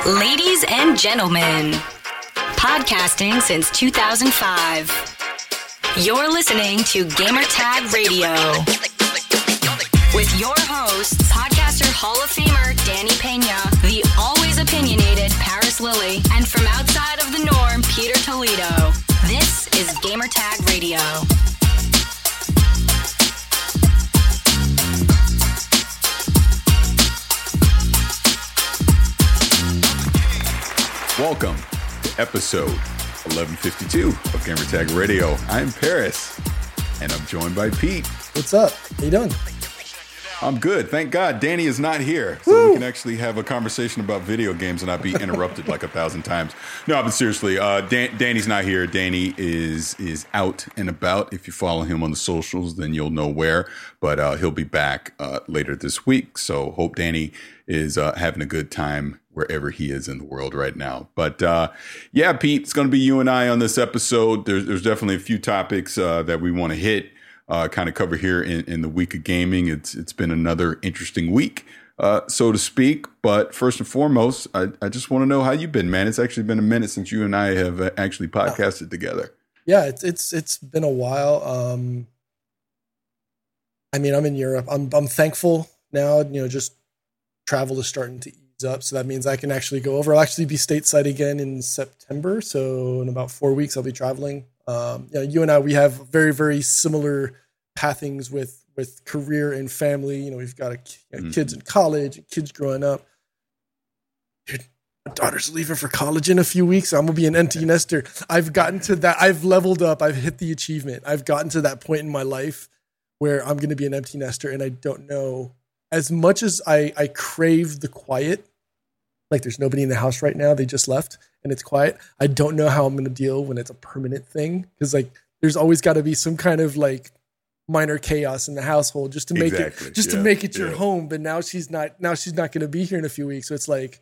Ladies and gentlemen, podcasting since 2005. You're listening to Gamertag Radio with your hosts, podcaster Hall of Famer Danny Pena, the always opinionated Paris Lilly, and from outside of the norm, Peter Toledo. This is Gamertag Radio. Welcome to episode 1152 of Gamertag Radio. I'm Paris, and I'm joined by Pete. What's up? How you doing? I'm good, thank God. Danny is not here, so we can actually have a conversation about video games and not be interrupted like 1,000 times. No, but seriously, Danny's not here. Danny is out and about. If you follow him on the socials, then you'll know where. But he'll be back later this week. So hope Danny is having a good time wherever he is in the world right now. But yeah, Pete, it's going to be you and I on this episode. There's definitely a few topics that we want to hit. Kind of cover here in the week of gaming. It's been another interesting week, so to speak. But first and foremost, I just want to know how you've been, man. It's actually been a minute since you and I have actually podcasted together. Yeah, it's been a while. I mean, I'm in Europe. I'm thankful now. You know, just travel is starting to ease up, so that means I can actually go over. I'll actually be stateside again in September. So in about 4 weeks, I'll be traveling. You and I, we have very, very similar pathings with career and family. You know, we've got kids in college and kids growing up. Dude, my daughter's leaving for college in a few weeks. I'm going to be an empty nester. I've gotten to that. I've leveled up. I've hit the achievement. I've gotten to that point in my life where I'm going to be an empty nester. And I don't know, as much as I crave the quiet, like there's nobody in the house right now. They just left and it's quiet. I don't know how I'm going to deal when it's a permanent thing. Cause like, there's always got to be some kind of like minor chaos in the household just to make to make it your home. But now she's not going to be here in a few weeks. So it's like,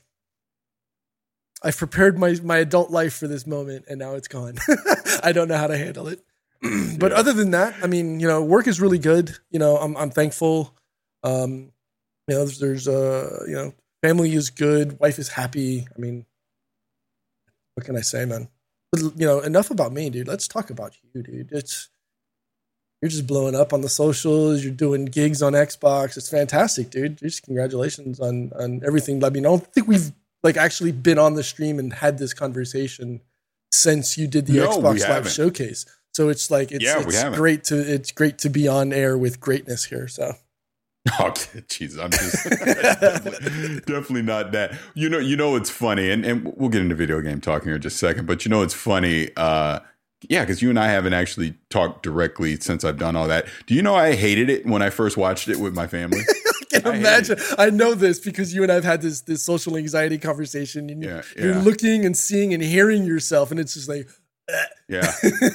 I've prepared my adult life for this moment and now it's gone. I don't know how to handle it. But other than that, I mean, you know, work is really good. You know, I'm thankful. You know, there's you know, family is good. Wife is happy. I mean, what can I say, man? But, you know, enough about me, dude. Let's talk about you, dude. You're just blowing up on the socials. You're doing gigs on Xbox. It's fantastic, dude. Just congratulations on everything. I mean, I don't think we've like actually been on the stream and had this conversation since you did the Xbox Live Showcase. So it's like it's great to be on air with greatness here. So. Oh, jeez, I'm just definitely not that. You know, it's funny, and we'll get into video game talking here in just a second. But you know, it's funny, yeah, because you and I haven't actually talked directly since I've done all that. Do you know I hated it when I first watched it with my family? I can imagine. I know this because you and I've had this social anxiety conversation. And you're looking and seeing and hearing yourself, and it's just like, yeah.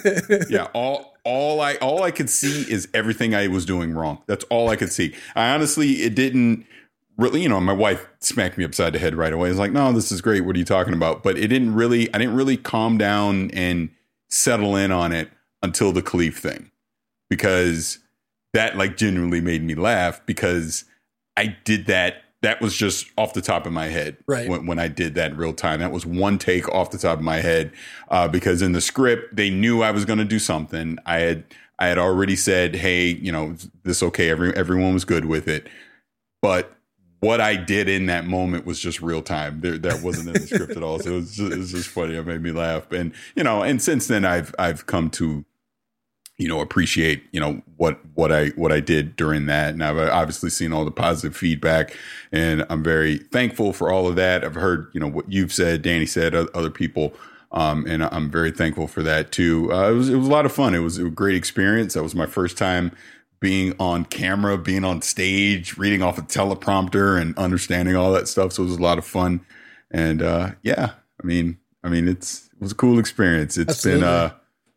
All I could see is everything I was doing wrong. That's all I could see. It didn't really, you know, my wife smacked me upside the head right away. It's like, no, this is great. What are you talking about? But I didn't really calm down and settle in on it until the Khalif thing, because that like genuinely made me laugh because I did that. That was just off the top of my head, right? When I did that in real time. That was one take off the top of my head, because in the script they knew I was going to do something. I had already said, "Hey, you know, this okay?" Everyone was good with it, but what I did in that moment was just real time. That wasn't in the script at all. So it was just funny. It made me laugh, and you know, and since then I've come to, you know, appreciate, you know, what I did during that. And I've obviously seen all the positive feedback, and I'm very thankful for all of that. I've heard, you know, what you've said, Danny said, other people, and I'm very thankful for that too. It was a lot of fun. It was a great experience. That was my first time being on camera, being on stage, reading off a teleprompter and understanding all that stuff. So it was a lot of fun. And yeah, I mean, it was a cool experience. Absolutely.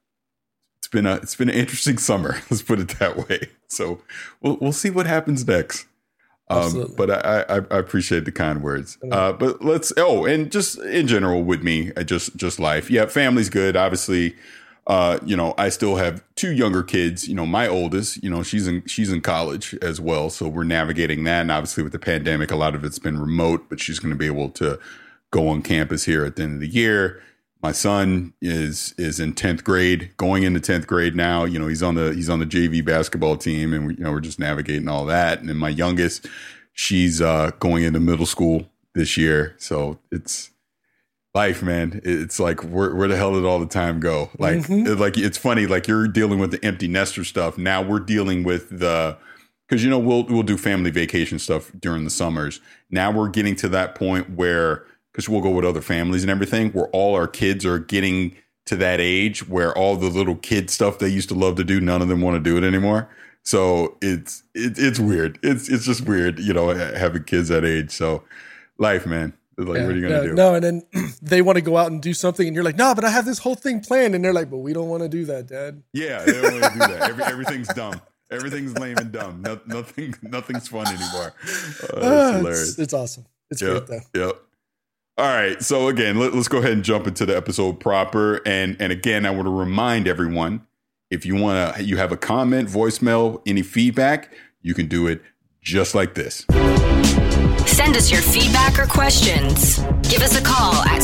It's been an interesting summer. Let's put it that way. So we'll see what happens next. But I appreciate the kind words. But and just in general with me, just life. Yeah, family's good. Obviously, you know, I still have two younger kids. You know, my oldest, you know, she's in college as well. So we're navigating that. And obviously with the pandemic, a lot of it's been remote, but she's going to be able to go on campus here at the end of the year. My son is in 10th grade, going into 10th grade now. You know, he's on the JV basketball team, and we're just navigating all that. And then my youngest, she's going into middle school this year. So it's life, man. It's like, where the hell did all the time go? Like, it's funny, like you're dealing with the empty nester stuff. Now we're dealing with because, you know, we'll do family vacation stuff during the summers. Now we're getting to that point where, because we'll go with other families and everything, where all our kids are getting to that age where all the little kid stuff they used to love to do, none of them want to do it anymore. So it's weird. It's just weird, you know, having kids that age. So life, man. It's like, what are you going to do? No, and then they want to go out and do something, and you're like, no, but I have this whole thing planned. And they're like, but we don't want to do that, Dad. Yeah, they don't want to do that. Everything's dumb. Everything's lame and dumb. Nothing's fun anymore. It's hilarious. It's awesome. It's great, though. Yep. All right. So again, let's go ahead and jump into the episode proper. And again, I want to remind everyone, if you have a comment, voicemail, any feedback, you can do it just like this. Send us your feedback or questions. Give us a call at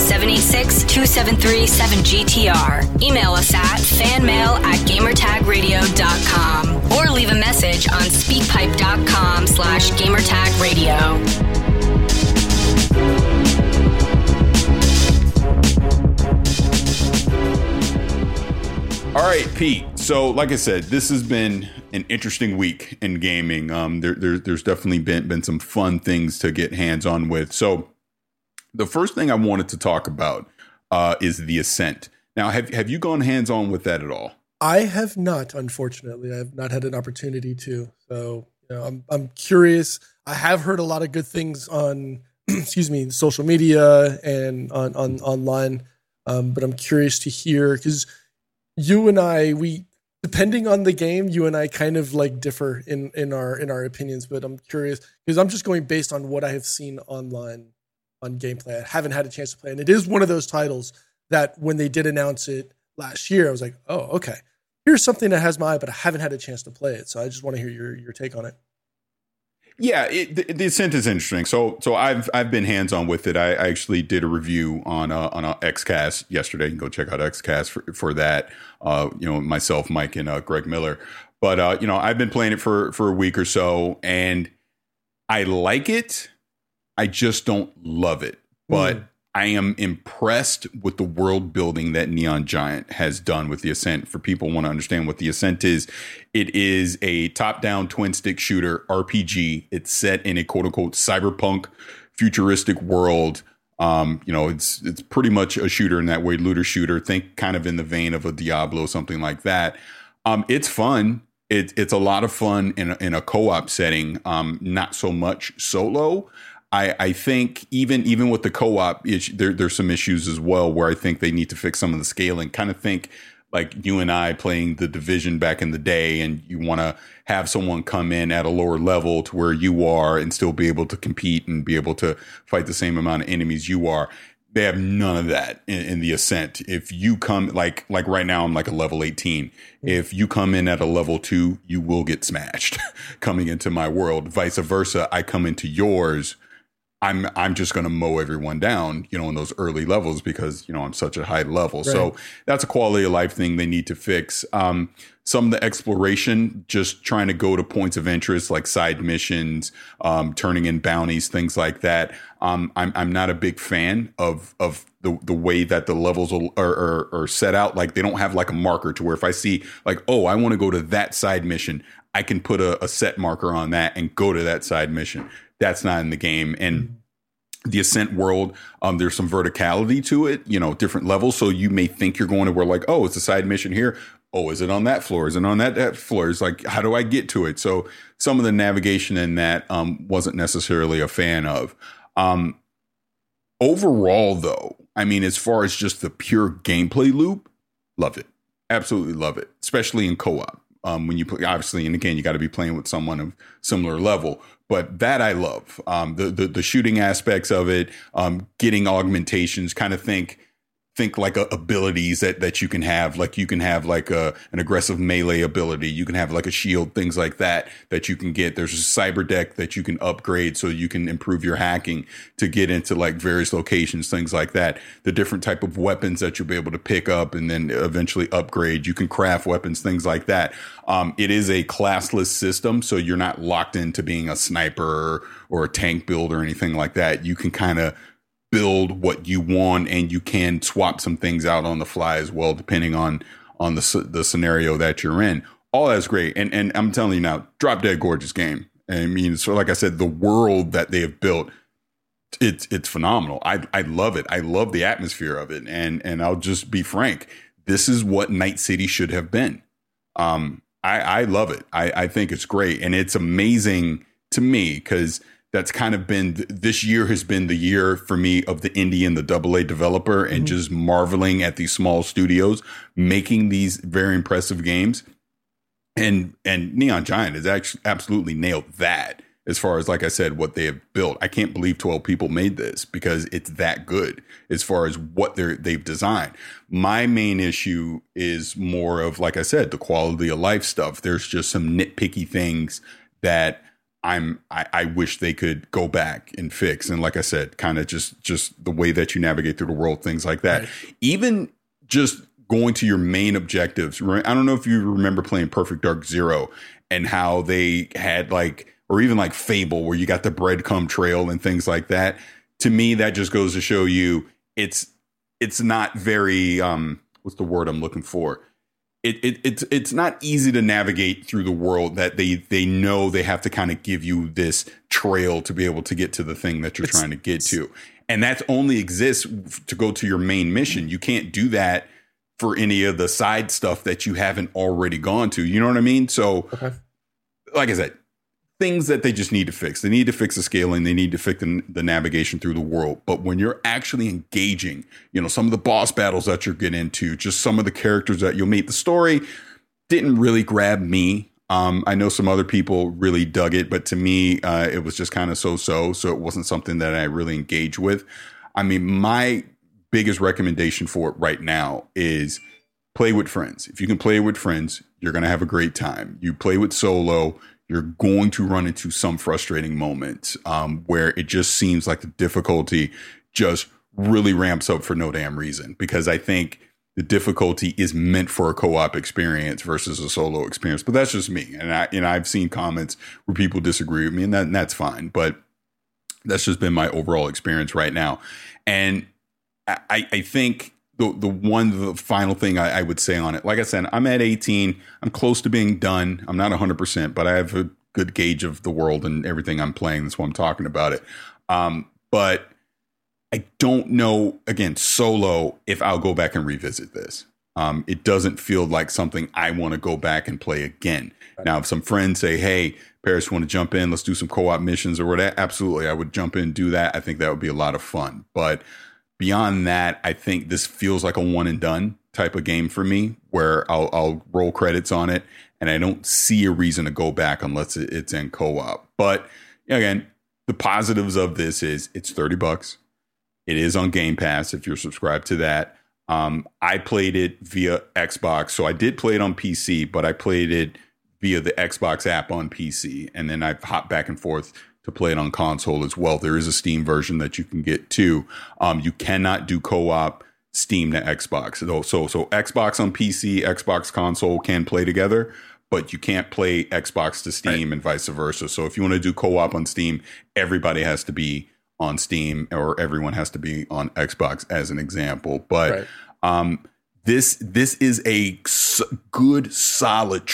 786-273-7GTR. Email us at fanmail@gamertagradio.com or leave a message on speakpipe.com/gamertagradio. All right, Pete. So, like I said, this has been an interesting week in gaming. There's definitely been some fun things to get hands on with. So, the first thing I wanted to talk about is the Ascent. Now, have you gone hands on with that at all? I have not, unfortunately. I have not had an opportunity to. So, you know, I'm curious. I have heard a lot of good things on, social media and on online. But I'm curious to hear, because you and I, depending on the game, you and I kind of like differ in our opinions. But I'm curious because I'm just going based on what I have seen online on gameplay. I haven't had a chance to play, and it is one of those titles that when they did announce it last year, I was like, oh, okay, here's something that has my eye, but I haven't had a chance to play it. So I just want to hear your take on it. Yeah, the Ascent is interesting. So I've been hands on with it. I actually did a review on XCast yesterday. You can go check out XCast for that. Myself, Mike, and Greg Miller. But I've been playing it for a week or so, and I like it. I just don't love it. But I am impressed with the world building that Neon Giant has done with the Ascent. For people who want to understand what the Ascent is, it is a top-down twin-stick shooter RPG. It's set in a quote-unquote cyberpunk futuristic world. It's pretty much a shooter in that way, looter shooter. Think kind of in the vein of a Diablo, something like that. It's fun. It's a lot of fun in a co-op setting. Not so much solo. I think even with the co-op, there's some issues as well where I think they need to fix some of the scaling. Kind of think like you and I playing The Division back in the day, and you want to have someone come in at a lower level to where you are and still be able to compete and be able to fight the same amount of enemies you are. They have none of that in the Ascent. If you come like right now, I'm like a level 18. If you come in at a level 2, you will get smashed coming into my world. Vice versa, I come into yours, I'm just going to mow everyone down, in those early levels because, I'm such a high level. Right. So that's a quality of life thing they need to fix. Some of the exploration, just trying to go to points of interest like side missions, turning in bounties, things like that. I'm not a big fan of the way that the levels are set out. Like they don't have like a marker to where if I see like, oh, I want to go to that side mission, I can put a set marker on that and go to that side mission. That's not in the game. And the Ascent world, there's some verticality to it, different levels. So you may think you're going to where like, oh, it's a side mission here. Oh, is it on that floor? Is it on that floor? It's like, how do I get to it? So some of the navigation in that wasn't necessarily a fan of. Overall, though, I mean, as far as just the pure gameplay loop, love it. Absolutely love it, especially in co-op. When you play, obviously, and again, you got to be playing with someone of similar level. But that I love, the shooting aspects of it, getting augmentations. Kind of think think like abilities that you can have. Like you can have like an aggressive melee ability. You can have like a shield, things like that you can get. There's a cyber deck that you can upgrade so you can improve your hacking to get into like various locations, things like that. The different type of weapons that you'll be able to pick up and then eventually upgrade. You can craft weapons, things like that. It is a classless system, so you're not locked into being a sniper or a tank build or anything like that. You can kind of build what you want, and you can swap some things out on the fly as well, depending on the scenario that you're in. All that's great, and I'm telling you now, drop dead gorgeous game. I mean, so like I said, the world that they have built, it's phenomenal. I love it. I love the atmosphere of it, and I'll just be frank, this is what Night City should have been. I love it. I think it's great, and it's amazing to me because that's kind of been, this year has been the year for me of the indie and the AA developer, and just marveling at these small studios making these very impressive games. And Neon Giant has actually absolutely nailed that as far as, like I said, what they have built. I can't believe 12 people made this because it's that good as far as what they've designed. My main issue is more of, like I said, the quality of life stuff. There's just some nitpicky things that I wish they could go back and fix. And like I said, kind of just the way that you navigate through the world, things like that. Right. Even just going to your main objectives. I don't know if you remember playing Perfect Dark Zero and how they had like, or even like Fable, where you got the breadcrumb trail and things like that. To me, that just goes to show you it's not very, what's the word I'm looking for? It's not easy to navigate through the world, that they know they have to kind of give you this trail to be able to get to the thing that you're trying to get to. And that only exists to go to your main mission. You can't do that for any of the side stuff that you haven't already gone to. You know what I mean? So, like I said, things that they just need to fix. They need to fix the scaling. They need to fix the navigation through the world. But when you're actually engaging, some of the boss battles that you're getting into, just some of the characters that you'll meet, the story didn't really grab me. I know some other people really dug it, but to me, it was just kind of so it wasn't something that I really engaged with. I mean, my biggest recommendation for it right now is play with friends. If you can play with friends, you're going to have a great time. You play with solo, you're going to run into some frustrating moments where it just seems like the difficulty just really ramps up for no damn reason, because I think the difficulty is meant for a co-op experience versus a solo experience. But that's just me. And I've seen comments where people disagree with me, and that's fine. But that's just been my overall experience right now. And I think the final thing I would say on it, like I said, I'm at 18. I'm close to being done. I'm not 100%, but I have a good gauge of the world and everything I'm playing. That's why I'm talking about it. But I don't know, again, solo, if I'll go back and revisit this. It doesn't feel like something I want to go back and play again. Right. Now, if some friends say, hey, Paris, want to jump in? Let's do some co-op missions or whatever. Absolutely. I would jump in and do that. I think that would be a lot of fun. But beyond that, I think this feels like a one and done type of game for me, where I'll roll credits on it, and I don't see a reason to go back unless it's in co-op. But again, the positives of this is it's $30. It is on Game Pass if you're subscribed to that. I played it via Xbox, so I did play it on PC, but I played it via the Xbox app on PC, and then I've hopped back and forth to play it on console as well. There is a Steam version that you can get too. You cannot do co-op Steam to Xbox. So Xbox on PC, Xbox console can play together, but you can't play Xbox to Steam and vice versa. So if you want to do co-op on Steam, everybody has to be on Steam, or everyone has to be on Xbox, as an example. But this is a good, solid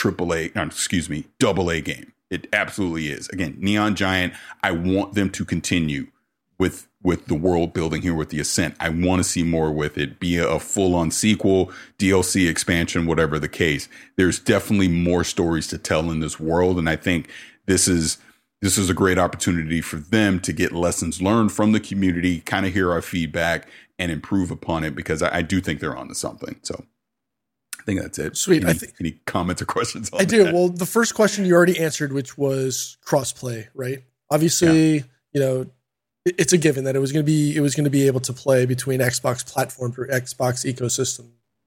AA game. It absolutely is. Again, Neon Giant, I want them to continue with the world building here with the Ascent. I want to see more with it, be a full-on sequel, DLC expansion, whatever the case. There's definitely more stories to tell in this world, and I think this is a great opportunity for them to get lessons learned from the community, kind of hear our feedback, and improve upon it, because I do think they're onto something. So I think that's it. Sweet. Any comments or questions on that? I do. Well, the first question you already answered, which was crossplay, right? Obviously, it's a given that it was going to be able to play between Xbox platforms or Xbox ecosystem.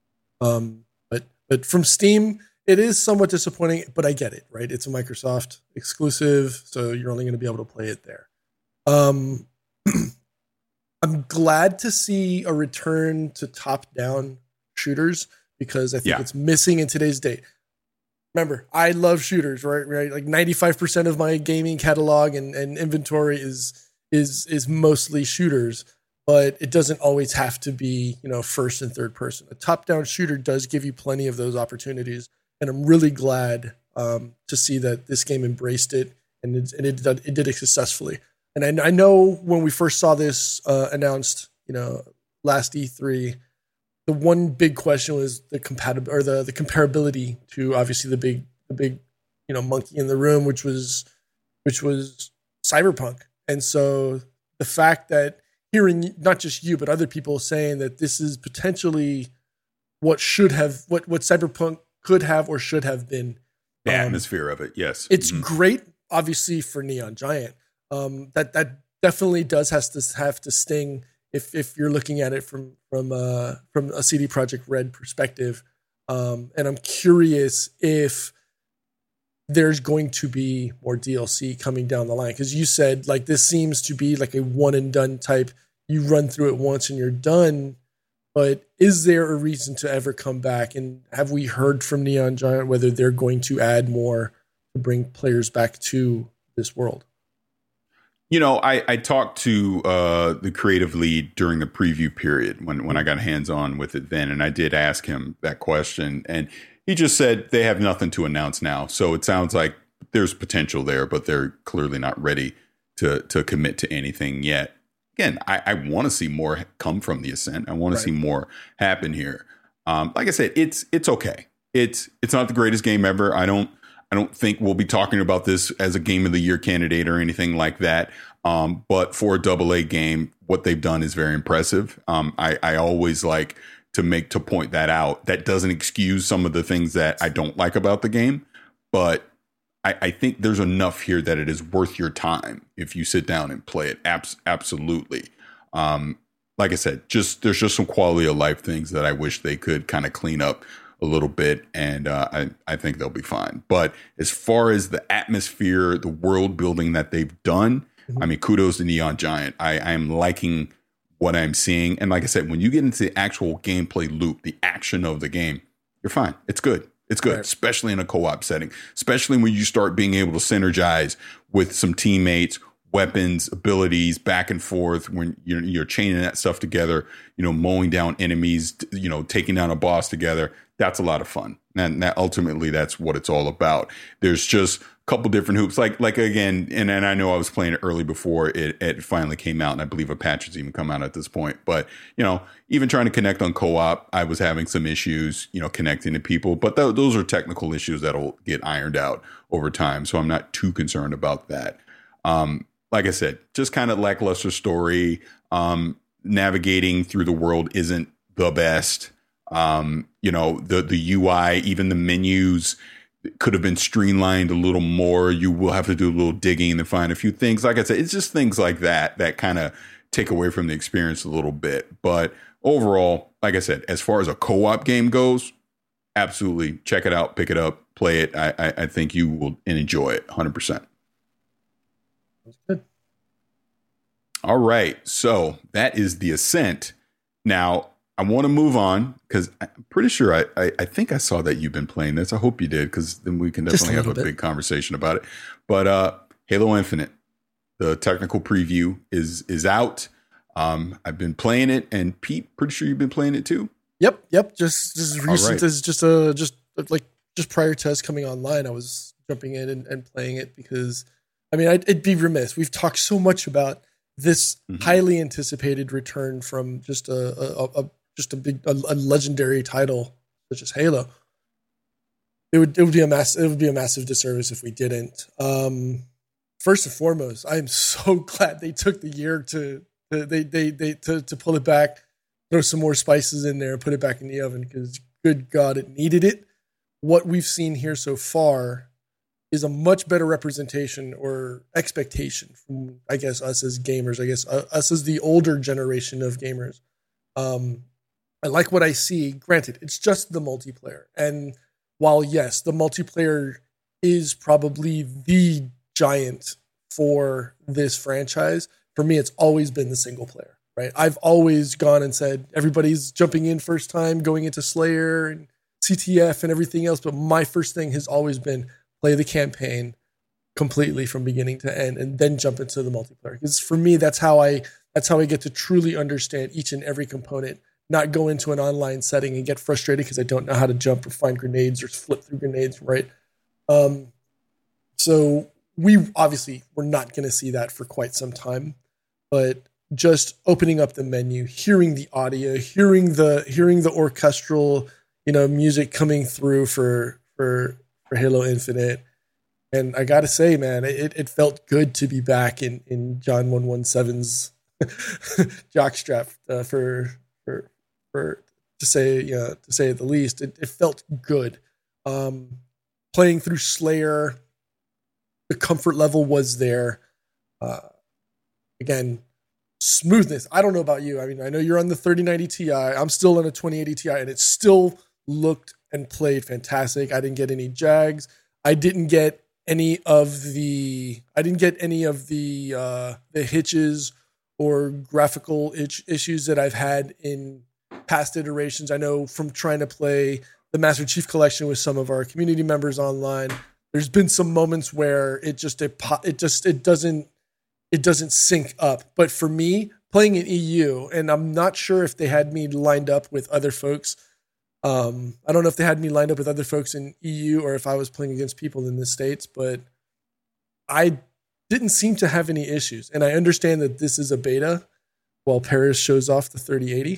But from Steam, it is somewhat disappointing, but I get it, right? It's a Microsoft exclusive, so you're only going to be able to play it there. I'm glad to see a return to top-down shooters because I think it's missing in today's day. Remember, I love shooters, right? Like 95% of my gaming catalog and inventory is mostly shooters, but it doesn't always have to be, first and third person. A top-down shooter does give you plenty of those opportunities, and I'm really glad to see that this game embraced it and it did it successfully. And I know when we first saw this announced, last E3, the one big question was the comparability to obviously the big monkey in the room, which was Cyberpunk. And so the fact that hearing not just you but other people saying that this is potentially what Cyberpunk could have or should have been, the atmosphere of it, yes, it's great. Obviously for Neon Giant, that definitely does have to sting if you're looking at it from a CD Projekt Red perspective. And I'm curious if there's going to be more DLC coming down the line, because you said like this seems to be like a one and done type. You run through it once and you're done. But is there a reason to ever come back? And have we heard from Neon Giant whether they're going to add more to bring players back to this world? I talked to the creative lead during the preview period when I got hands-on with it then, and I did ask him that question, and he just said they have nothing to announce now. So it sounds like there's potential there, but they're clearly not ready to commit to anything yet. Again, I want to see more come from the Ascent. I want to see more happen here. Like I said, it's okay. It's not the greatest game ever. I don't think we'll be talking about this as a Game of the Year candidate or anything like that. But for a AA game, what they've done is very impressive. I always like to point that out. That doesn't excuse some of the things that I don't like about the game, but I think there's enough here that it is worth your time if you sit down and play it. Absolutely. Like I said, there's just some quality of life things that I wish they could kind of clean up a little bit, and I think they'll be fine. But as far as the atmosphere, the world building that they've done, I mean, kudos to Neon Giant. I am liking what I'm seeing. And like I said, when you get into the actual gameplay loop, the action of the game, you're fine. It's good. It's good, right. Especially in a co-op setting, especially when you start being able to synergize with some teammates, weapons, abilities, back and forth, when you're chaining that stuff together, mowing down enemies, taking down a boss together. That's a lot of fun. And that ultimately, that's what it's all about. There's just a couple different hoops. Like again, and I know I was playing it early before it finally came out, and I believe a patch has even come out at this point. But, even trying to connect on co-op, I was having some issues, connecting to people. But those are technical issues that'll get ironed out over time. So I'm not too concerned about that. Like I said, just kind of lackluster story. Navigating through the world isn't the best. The UI, even the menus could have been streamlined a little more. You will have to do a little digging to find a few things. Like I said, it's just things like that kind of take away from the experience a little bit. But overall, like I said, as far as a co-op game goes, absolutely check it out, pick it up, play it. I think you will enjoy it 100%. That's good. All right. So that is the Ascent. Now, I want to move on because I'm pretty sure I think I saw that you've been playing this. I hope you did, because then we can definitely have a big conversation about it. But Halo Infinite, the technical preview is out. I've been playing it, and Pete, pretty sure you've been playing it too. Yep. Just as recent as just prior to us coming online, I was jumping in and playing it because, I mean, it'd be remiss. We've talked so much about this highly anticipated return from just a legendary title such as Halo. It would be a massive disservice if we didn't. First and foremost, I am so glad they took the year to pull it back, throw some more spices in there, and put it back in the oven, because good God, it needed it. What we've seen here so far is a much better representation or expectation from, I guess, us as gamers, us as the older generation of gamers. I like what I see. Granted, it's just the multiplayer. And while, yes, the multiplayer is probably the giant for this franchise, for me, it's always been the single player, right? I've always gone and said, everybody's jumping in first time, going into Slayer and CTF and everything else. But my first thing has always been play the campaign completely from beginning to end and then jump into the multiplayer. Because for me, that's how I get to truly understand each and every component, not go into an online setting and get frustrated because I don't know how to jump or find grenades or flip through grenades, right? So we're not going to see that for quite some time, but just opening up the menu, hearing the audio, hearing the orchestral, music coming through for Halo Infinite. And I got to say, man, it felt good to be back in John 117's jockstrap to say the least. It felt good. Playing through Slayer, the comfort level was there. Again, smoothness. I don't know about you. I mean, I know you're on the 3090 Ti. I'm still on a 2080 Ti, and it still looked and played fantastic. I didn't get any jags. I didn't get any of the hitches or graphical issues that I've had in past iterations. I know from trying to play the Master Chief Collection with some of our community members online, there's been some moments where it doesn't sync up. But for me, playing in EU, and I'm not sure if they had me lined up with other folks. I don't know if they had me lined up with other folks in EU or if I was playing against people in the States, but I didn't seem to have any issues. And I understand that this is a beta while Paris shows off the 3080.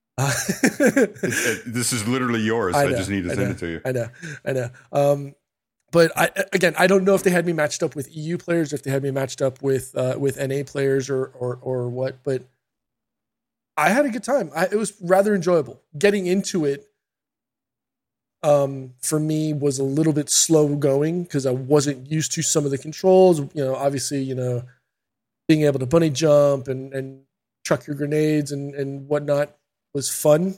This is literally yours. I just need to send it to you. I know. But I don't know if they had me matched up with EU players, or if they had me matched up with NA players or what. But I had a good time. It was rather enjoyable. Getting into it, for me, was a little bit slow going because I wasn't used to some of the controls. Obviously, being able to bunny jump and chuck your grenades and whatnot was fun.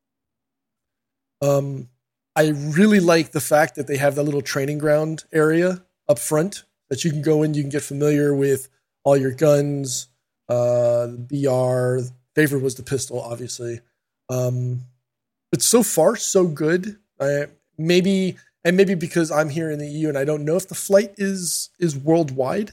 I really like the fact that they have that little training ground area up front that you can go in. You can get familiar with all your guns, the BR. Favorite was the pistol, obviously. But so far, so good. Maybe because I'm here in the EU and I don't know if the flight is worldwide.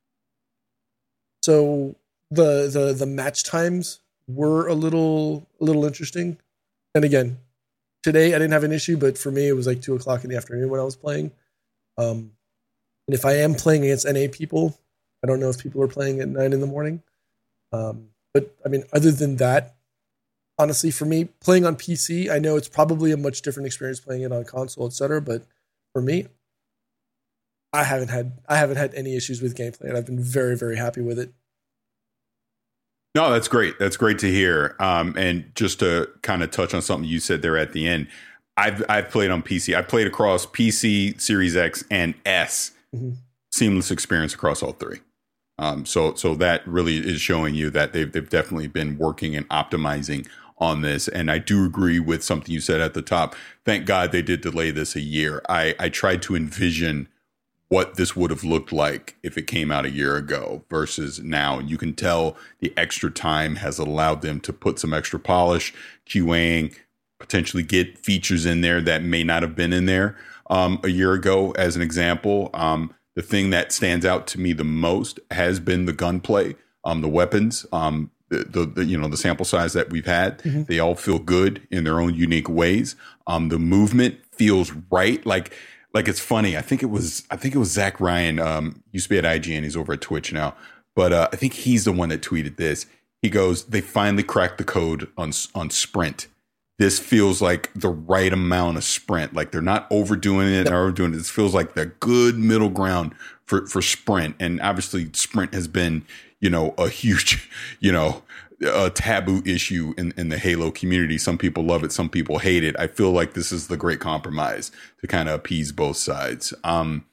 So the match times were a little interesting. And again, today I didn't have an issue, but for me it was like 2:00 in the afternoon when I was playing. And if I am playing against NA people, I don't know if people are playing at 9 a.m. But I mean, other than that, honestly, for me, playing on PC, I know it's probably a much different experience playing it on console, etc. But for me, I haven't had any issues with gameplay, and I've been very, very happy with it. No, that's great. That's great to hear. And just to kind of touch on something you said there at the end, I've played on PC. I played across PC, Series X, and S. Mm-hmm. Seamless experience across all three. So that really is showing you that they've definitely been working and optimizing on this. And I do agree with something you said at the top. Thank God they did delay this a year. I tried to envision what this would have looked like if it came out a year ago versus now. You can tell the extra time has allowed them to put some extra polish, QAing, potentially get features in there that may not have been in there a year ago. As an example, the thing that stands out to me the most has been the gunplay, the weapons, the sample size that we've had. Mm-hmm. They all feel good in their own unique ways. The movement feels right. Like it's funny. I think it was Zach Ryan, used to be at IGN. He's over at Twitch now, but I think he's the one that tweeted this. He goes, "They finally cracked the code on sprint. This feels like the right amount of sprint. Like they're not overdoing it or overdoing it. This feels like the good middle ground for sprint. And obviously sprint has been, a huge, a taboo issue in the Halo community. Some people love it. Some people hate it. I feel like this is the great compromise to kind of appease both sides.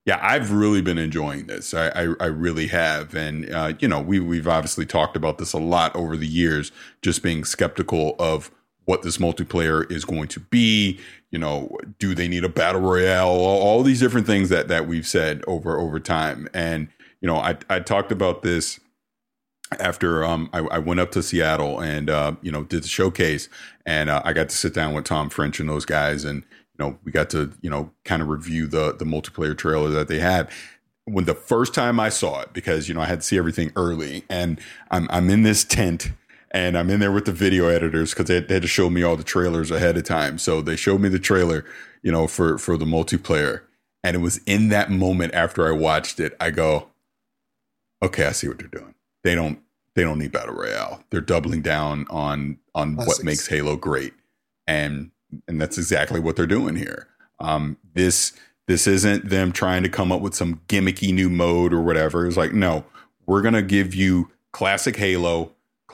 Yeah, I've really been enjoying this. I really have. And, we've obviously talked about this a lot over the years, just being skeptical of what this multiplayer is going to be. Do they need a battle royale? All these different things that we've said over time. And, I talked about this after I went up to Seattle and, did the showcase, and I got to sit down with Tom French and those guys, and we got to, kind of review the multiplayer trailer that they had. When the first time I saw it, because, I had to see everything early, and I'm in this tent and I'm in there with the video editors because they had to show me all the trailers ahead of time. So they showed me the trailer, for the multiplayer. And it was in that moment after I watched it, I go, okay, I see what they're doing. They don't need Battle Royale. They're doubling down on what makes Halo great. And that's exactly what they're doing here. This isn't them trying to come up with some gimmicky new mode or whatever. It's like, no, we're going to give you classic Halo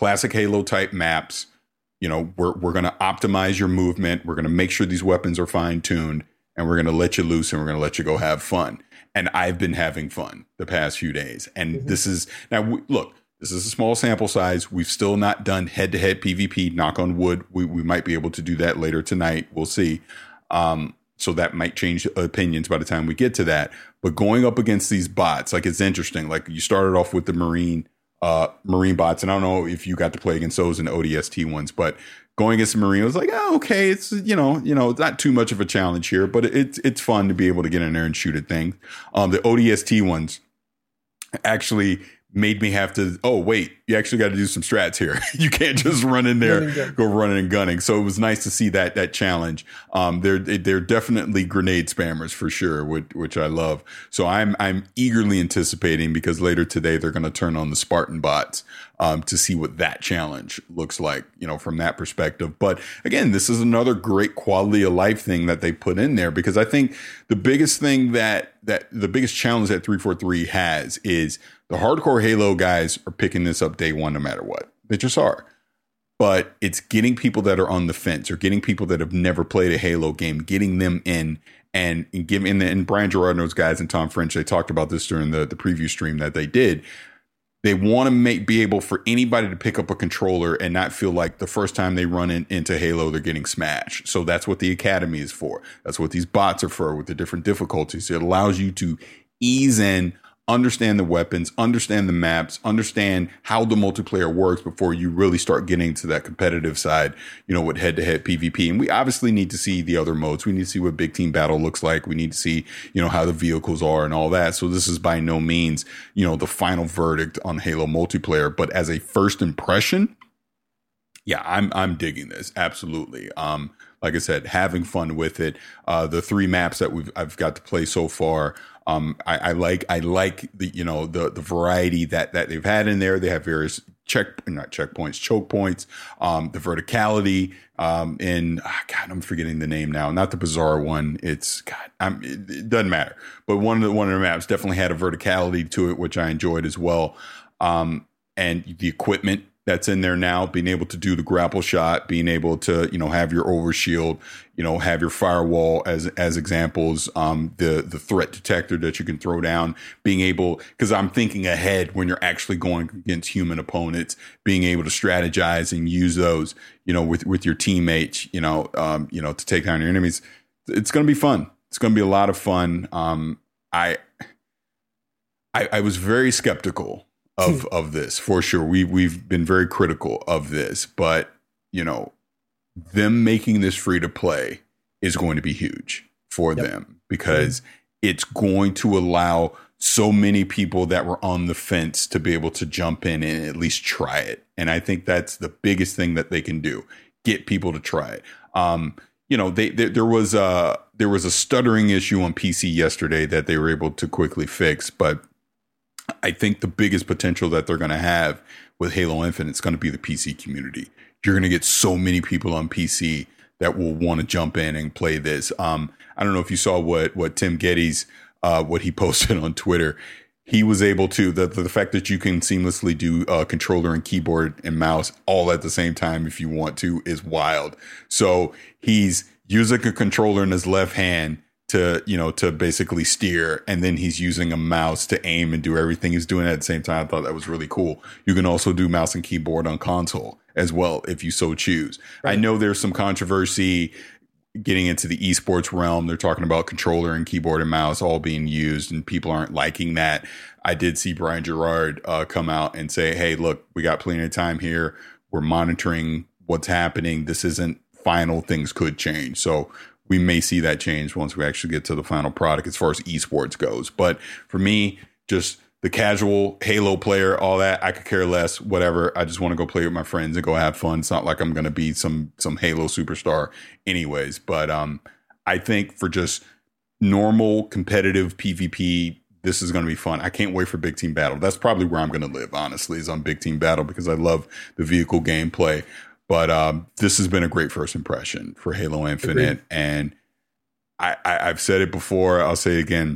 type maps. We're going to optimize your movement. We're going to make sure these weapons are fine tuned, and we're going to let you loose, and we're going to let you go have fun. And I've been having fun the past few days. And this is now, look, this is a small sample size. We've still not done head-to-head PvP. Knock on wood. We might be able to do that later tonight. We'll see. So that might change opinions by the time we get to that. But going up against these bots, like, it's interesting. Like, you started off with the Marine bots, and I don't know if you got to play against those in the ODST ones, but going against the Marine was like, oh, okay, it's it's not too much of a challenge here, but it's fun to be able to get in there and shoot at things. The ODST ones actually made me have to, oh, wait, you actually got to do some strats here. You can't just run in there, go running and gunning. So it was nice to see that challenge. They're definitely grenade spammers for sure, which I love. So I'm eagerly anticipating, because later today they're going to turn on the Spartan bots to see what that challenge looks like, from that perspective. But again, this is another great quality of life thing that they put in there, because I think the biggest thing that the biggest challenge that 343 has is the hardcore Halo guys are picking this up day one no matter what. They just are. But it's getting people that are on the fence, or getting people that have never played a Halo game, getting them in and giving. And Brian Gerard and those guys and Tom French, they talked about this during the preview stream that they did. They want to be able for anybody to pick up a controller and not feel like the first time they run into Halo, they're getting smashed. So that's what the Academy is for. That's what these bots are for, with the different difficulties. It allows you to ease in, understand the weapons, understand the maps, understand how the multiplayer works before you really start getting to that competitive side, with head-to-head PvP. And we obviously need to see the other modes. We need to see what big team battle looks like. We need to see, how the vehicles are and all that. So this is by no means, the final verdict on Halo multiplayer. But as a first impression, yeah, I'm digging this. Absolutely. Like I said, having fun with it. The 3 maps that I've got to play so far, I like the the variety that they've had in there. They have various choke points, the verticality, and God, I'm forgetting the name now. Not the bizarre one. It's it doesn't matter. But one of the maps definitely had a verticality to it, which I enjoyed as well. And the equipment that's in there now, being able to do the grapple shot, being able to, have your overshield, have your firewall as examples, the threat detector that you can throw down, being able, because I'm thinking ahead when you're actually going against human opponents, being able to strategize and use those, with your teammates, to take down your enemies. It's going to be fun. It's going to be a lot of fun. I was very skeptical of this, for sure. We've been very critical of this, but them making this free to play is going to be huge for them, because it's going to allow so many people that were on the fence to be able to jump in and at least try it. And I think that's the biggest thing that they can do, get people to try it. There was a stuttering issue on PC yesterday that they were able to quickly fix, but I think the biggest potential that they're going to have with Halo Infinite is going to be the PC community. You're going to get so many people on PC that will want to jump in and play this. I don't know if you saw what Tim Geddes, what he posted on Twitter. He was able to, the fact that you can seamlessly do controller and keyboard and mouse all at the same time if you want to is wild. So he's using a controller in his left hand to basically steer, and then he's using a mouse to aim and do everything he's doing at the same time. I thought that was really cool. You can also do mouse and keyboard on console as well if you so choose. Right. I know there's some controversy getting into the esports realm. They're talking about controller and keyboard and mouse all being used, and people aren't liking that. I did see Brian Gerard come out and say, hey, look, we got plenty of time here. We're monitoring what's happening. This isn't final. Things could change. So we may see that change once we actually get to the final product as far as esports goes. But for me, just the casual Halo player, all that, I could care less, whatever. I just want to go play with my friends and go have fun. It's not like I'm going to be some Halo superstar anyways. But I think for just normal competitive PvP, this is going to be fun. I can't wait for Big Team Battle. That's probably where I'm going to live, honestly, is on Big Team Battle, because I love the vehicle gameplay. But this has been a great first impression for Halo Infinite. Agreed. And I've said it before. I'll say it again.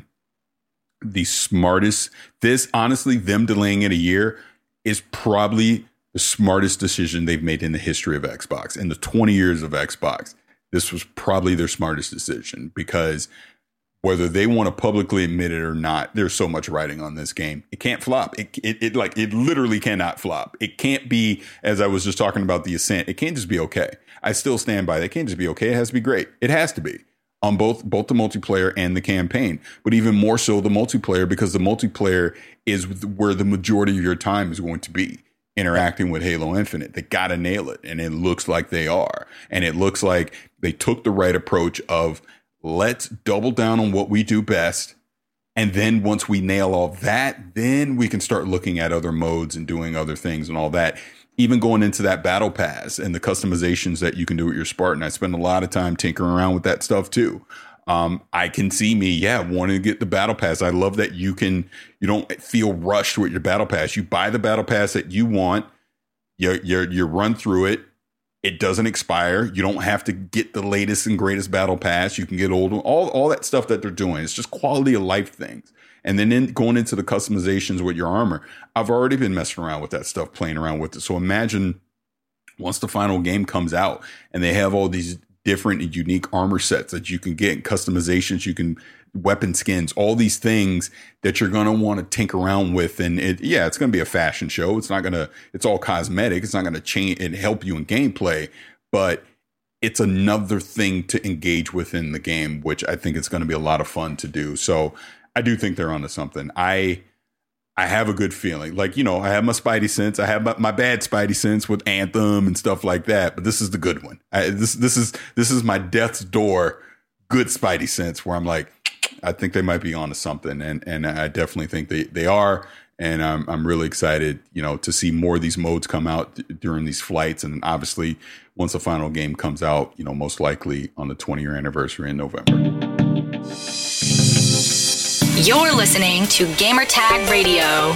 Honestly, them delaying it a year is probably the smartest decision they've made in the history of Xbox. In the 20 years of Xbox, this was probably their smartest decision, because whether they want to publicly admit it or not, there's so much writing on this game. It can't flop. It literally cannot flop. It can't be, as I was just talking about the Ascent, it can't just be okay. I still stand by that. It can't just be okay. It has to be great. It has to be on both the multiplayer and the campaign, but even more so the multiplayer, because the multiplayer is where the majority of your time is going to be interacting with Halo Infinite. They got to nail it. And it looks like they are. And it looks like they took the right approach of, let's double down on what we do best. And then once we nail all that, then we can start looking at other modes and doing other things and all that. Even going into that battle pass and the customizations that you can do with your Spartan. I spend a lot of time tinkering around with that stuff too. I can see me, wanting to get the battle pass. I love that you don't feel rushed with your battle pass. You buy the battle pass that you want. You run through it. It doesn't expire. You don't have to get the latest and greatest battle pass. You can get all that stuff that they're doing. It's just quality of life things. And then going into the customizations with your armor, I've already been messing around with that stuff, playing around with it. So imagine once the final game comes out and they have all these different and unique armor sets that you can get, customizations, you can weapon skins, all these things that you're going to want to tinker around with. And it's going to be a fashion show. It's all cosmetic. It's not going to change and help you in gameplay, but it's another thing to engage within the game, which I think it's going to be a lot of fun to do. So I do think they're onto something. I have a good feeling. I have my Spidey sense. I have my bad Spidey sense with Anthem and stuff like that. But this is the good one. This is my death's door good Spidey sense, where I'm like, I think they might be onto something, and I definitely think they are. And I'm really excited, to see more of these modes come out during these flights. And obviously, once the final game comes out, most likely on the 20-year anniversary in November. You're listening to Gamertag Radio.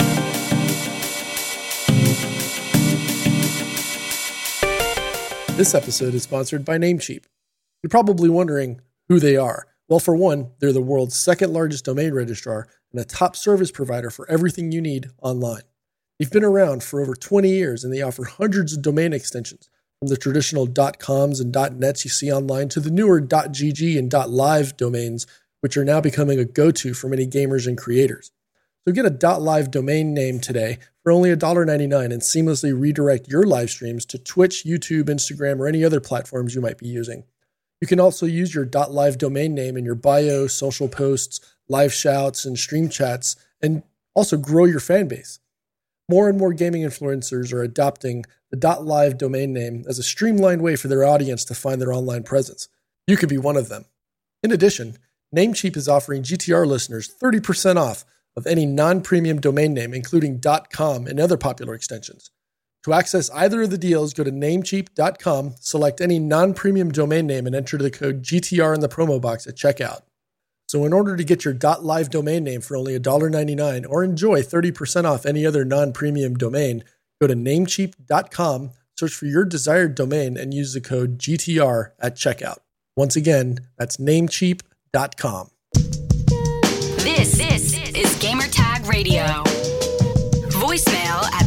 This episode is sponsored by Namecheap. You're probably wondering who they are. Well, for one, they're the world's second largest domain registrar and a top service provider for everything you need online. They've been around for over 20 years, and they offer hundreds of domain extensions, from the traditional .coms and .nets you see online to the newer .gg and .live domains, which are now becoming a go-to for many gamers and creators. So get a .live domain name today for only $1.99 and seamlessly redirect your live streams to Twitch, YouTube, Instagram, or any other platforms you might be using. You can also use your .live domain name in your bio, social posts, live shouts, and stream chats, and also grow your fan base. More and more gaming influencers are adopting the .live domain name as a streamlined way for their audience to find their online presence. You could be one of them. In addition, Namecheap is offering GTR listeners 30% off of any non-premium domain name, including .com and other popular extensions. To access either of the deals, go to Namecheap.com, select any non-premium domain name, and enter the code GTR in the promo box at checkout. So in order to get your .live domain name for only $1.99 or enjoy 30% off any other non-premium domain, go to Namecheap.com, search for your desired domain, and use the code GTR at checkout. Once again, that's Namecheap.com. This is Gamertag Radio. Voicemail at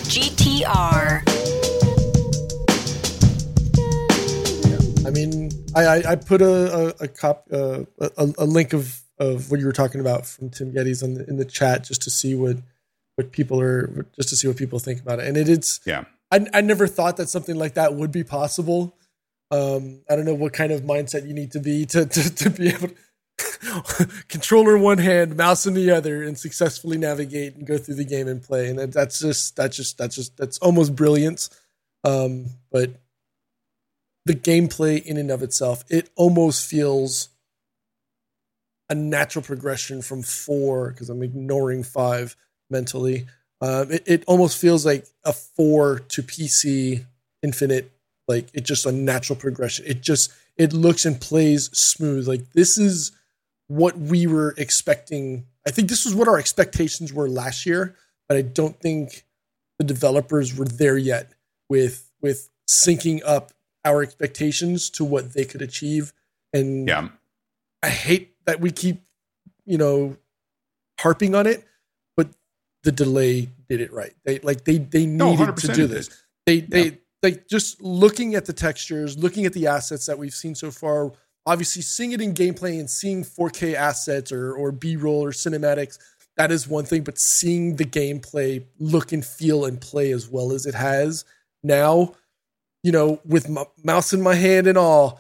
786-2737-GTR. I mean, I put a link of what you were talking about from Tim Geddes in the chat just to see what people think about it. And it's I never thought that something like that would be possible. I don't know what kind of mindset you need to be to be able to controller in one hand, mouse in the other, and successfully navigate and go through the game and play. And that's almost brilliant. But the gameplay in and of itself, it almost feels a natural progression from 4, because I'm ignoring 5 mentally. It almost feels like a 4 to PC Infinite, like it's just a natural progression. It looks and plays smooth. Like this is what we were expecting. I think this was what our expectations were last year, but I don't think the developers were there yet with syncing up our expectations to what they could achieve. And I hate that we keep, harping on it, but the delay did it right. They needed to do this. They just looking at the textures, looking at the assets that we've seen so far, obviously seeing it in gameplay and seeing 4K assets or B-roll or cinematics, that is one thing, but seeing the gameplay look and feel and play as well as it has now, with my mouse in my hand and all,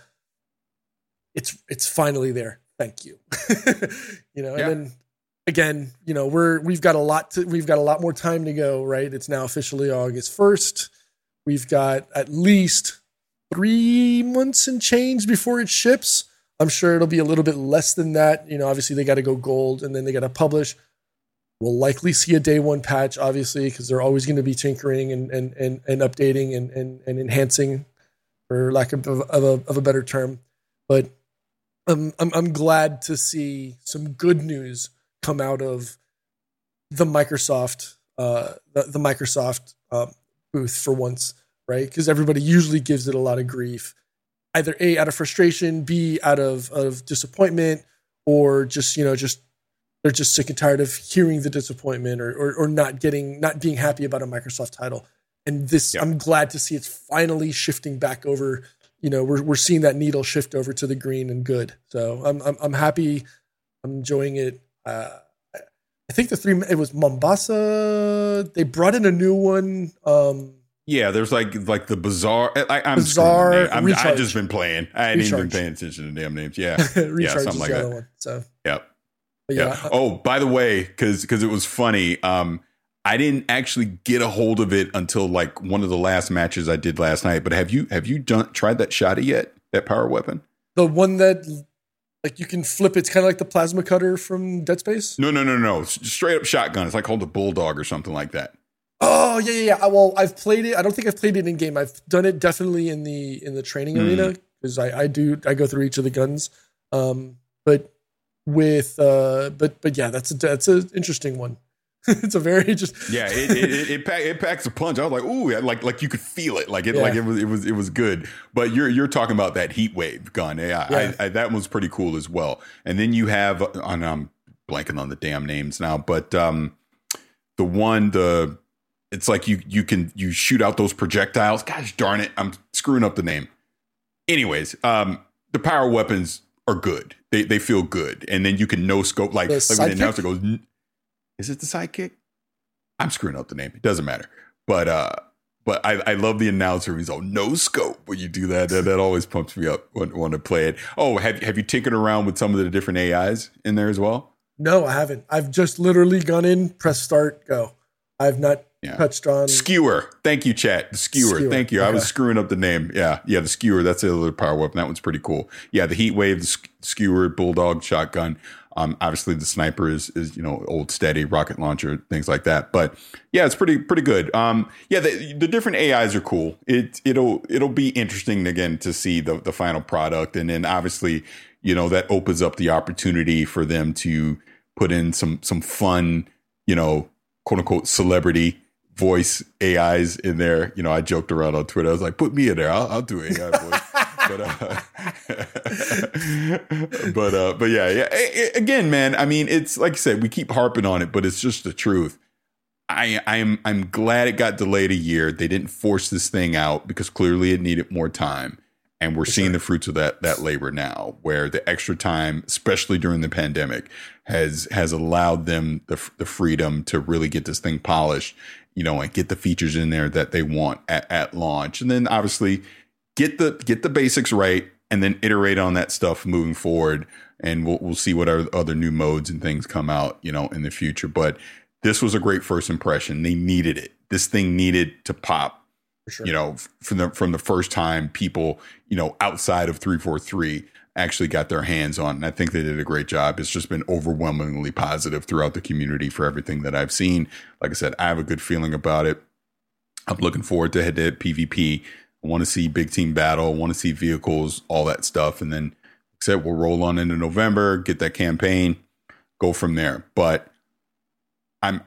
it's finally there. Thank you. And then again, we've got a lot more time to go, right? It's now officially August 1st. We've got at least 3 months and change before it ships. I'm sure it'll be a little bit less than that. Obviously they got to go gold and then they got to publish. We'll likely see a day one patch, obviously, because they're always going to be tinkering and updating and enhancing, for lack of a better term. But I'm glad to see some good news come out of the Microsoft booth for once, right? Because everybody usually gives it a lot of grief, either A, out of frustration, B, out of disappointment, or just they're just sick and tired of hearing the disappointment or not being happy about a Microsoft title. And this, I'm glad to see it's finally shifting back over. We're seeing that needle shift over to the green and good. So I'm happy. I'm enjoying it. I think it was Mombasa. They brought in a new one. There's like the Bazaar. I've just been playing. I ain't even been paying attention to damn names. Yeah, Recharge something like that. One, so yeah. Oh, by the way, because it was funny. I didn't actually get a hold of it until like one of the last matches I did last night. But have you tried that shotty yet? That power weapon? The one that like you can flip. It's kind of like the plasma cutter from Dead Space. No. Straight up shotgun. It's like called a bulldog or something like that. Oh yeah. Well, I've played it. I don't think I've played it in game. I've done it definitely in the training arena because I go through each of the guns. But yeah, that's an interesting one. It's a very it packs a punch. I was like, ooh, like you could feel it, like it was good. But you're talking about that heat wave gun. I that was pretty cool as well. And then you have, and I'm blanking on the damn names now, but it's like you shoot out those projectiles. Gosh darn it, I'm screwing up the name. Anyways, the power weapons are good. They feel good, and then you can no scope like when the announcer goes. Is it the sidekick? I'm screwing up the name. It doesn't matter. But I love the announcer. He's all no scope when you do that. That always pumps me up when to play it. Oh, have you tinkered around with some of the different AIs in there as well? No, I haven't. I've just literally gone in, press start, go. I've not touched on Skewer. Thank you, chat. The Skewer. Thank you. Okay. I was screwing up the name. Yeah, the Skewer. That's the other power weapon. That one's pretty cool. Yeah, the Heat Wave, the Skewer, Bulldog, Shotgun. Obviously the sniper is old steady, rocket launcher, things like that. But yeah, it's pretty good. The different AIs are cool. It'll be interesting again to see the final product, and then obviously that opens up the opportunity for them to put in some fun quote unquote celebrity voice AIs in there. I joked around on Twitter. I was like, put me in there. I'll do AI voice. But yeah. Again, man, I mean, it's like I said, we keep harping on it, but it's just the truth. I'm glad it got delayed a year. They didn't force this thing out because clearly it needed more time. And we're seeing the fruits of that labor now, where the extra time, especially during the pandemic, has allowed them the freedom to really get this thing polished, and get the features in there that they want at launch. And then obviously get the basics right, and then iterate on that stuff moving forward. And we'll see what other new modes and things come out, in the future. But this was a great first impression. They needed it. This thing needed to pop. For sure. From the first time people, outside of 343 actually got their hands on. And I think they did a great job. It's just been overwhelmingly positive throughout the community for everything that I've seen. Like I said, I have a good feeling about it. I'm looking forward to head-to-head PvP. I want to see big team battle. I want to see vehicles, all that stuff. And then, like I said, we'll roll on into November, get that campaign, go from there. But I'm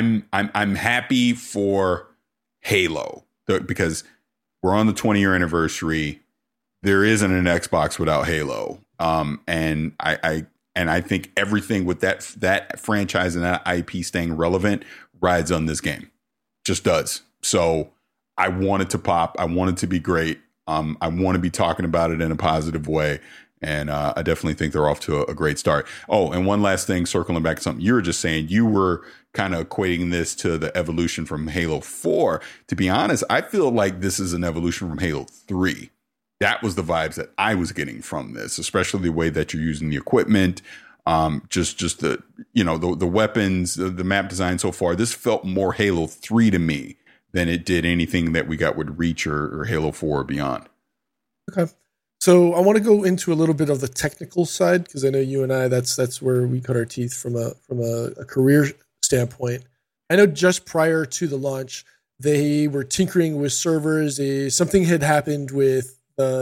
happy for Halo. Because we're on the 20-year anniversary, there isn't an Xbox without Halo, and I think everything with that franchise and that IP staying relevant rides on this game, just does. So I want it to pop. I want it to be great. I want to be talking about it in a positive way, and I definitely think they're off to a great start. Oh, and one last thing, circling back to something you were just saying, you were kind of equating this to the evolution from Halo 4. To be honest, I feel like this is an evolution from Halo 3. That was the vibes that I was getting from this, especially the way that you're using the equipment, just the the weapons, the map design so far. This felt more Halo 3 to me than it did anything that we got with Reach or Halo 4 or beyond. Okay. So I want to go into a little bit of the technical side, because I know you and I, that's where we cut our teeth from a career standpoint. I know just prior to the launch, they were tinkering with servers. Something had happened with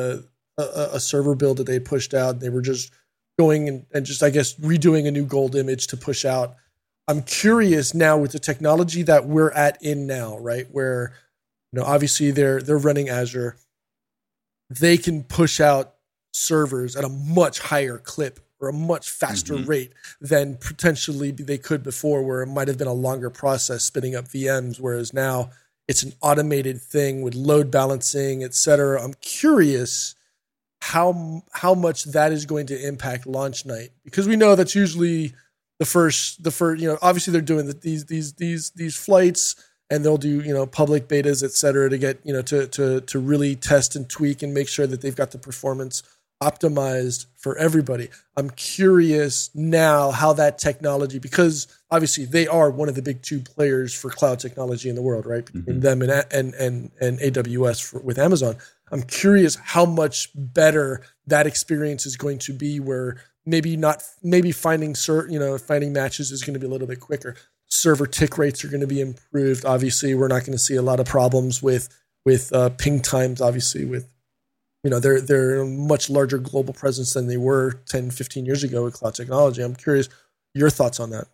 a server build that they pushed out. They were just going and just, I guess, redoing a new gold image to push out. I'm curious now with the technology that we're at in now, right? Where, obviously they're running Azure. They can push out servers at a much higher clip or a much faster rate than potentially they could before, where it might have been a longer process spinning up VMs, whereas now it's an automated thing with load balancing, et cetera. I'm curious how much that is going to impact launch night, because we know that's usually the first, obviously they're doing these flights, and they'll do, public betas, et cetera, to get, to really test and tweak and make sure that they've got the performance optimized for everybody. I'm curious now how that technology, because obviously they are one of the big two players for cloud technology in the world, right? Between them and AWS with Amazon. I'm curious how much better that experience is going to be, where maybe finding matches is going to be a little bit quicker. Server tick rates are going to be improved. Obviously, we're not going to see a lot of problems with ping times, obviously, with they're a much larger global presence than they were 10, 15 years ago with cloud technology. I'm curious your thoughts on that.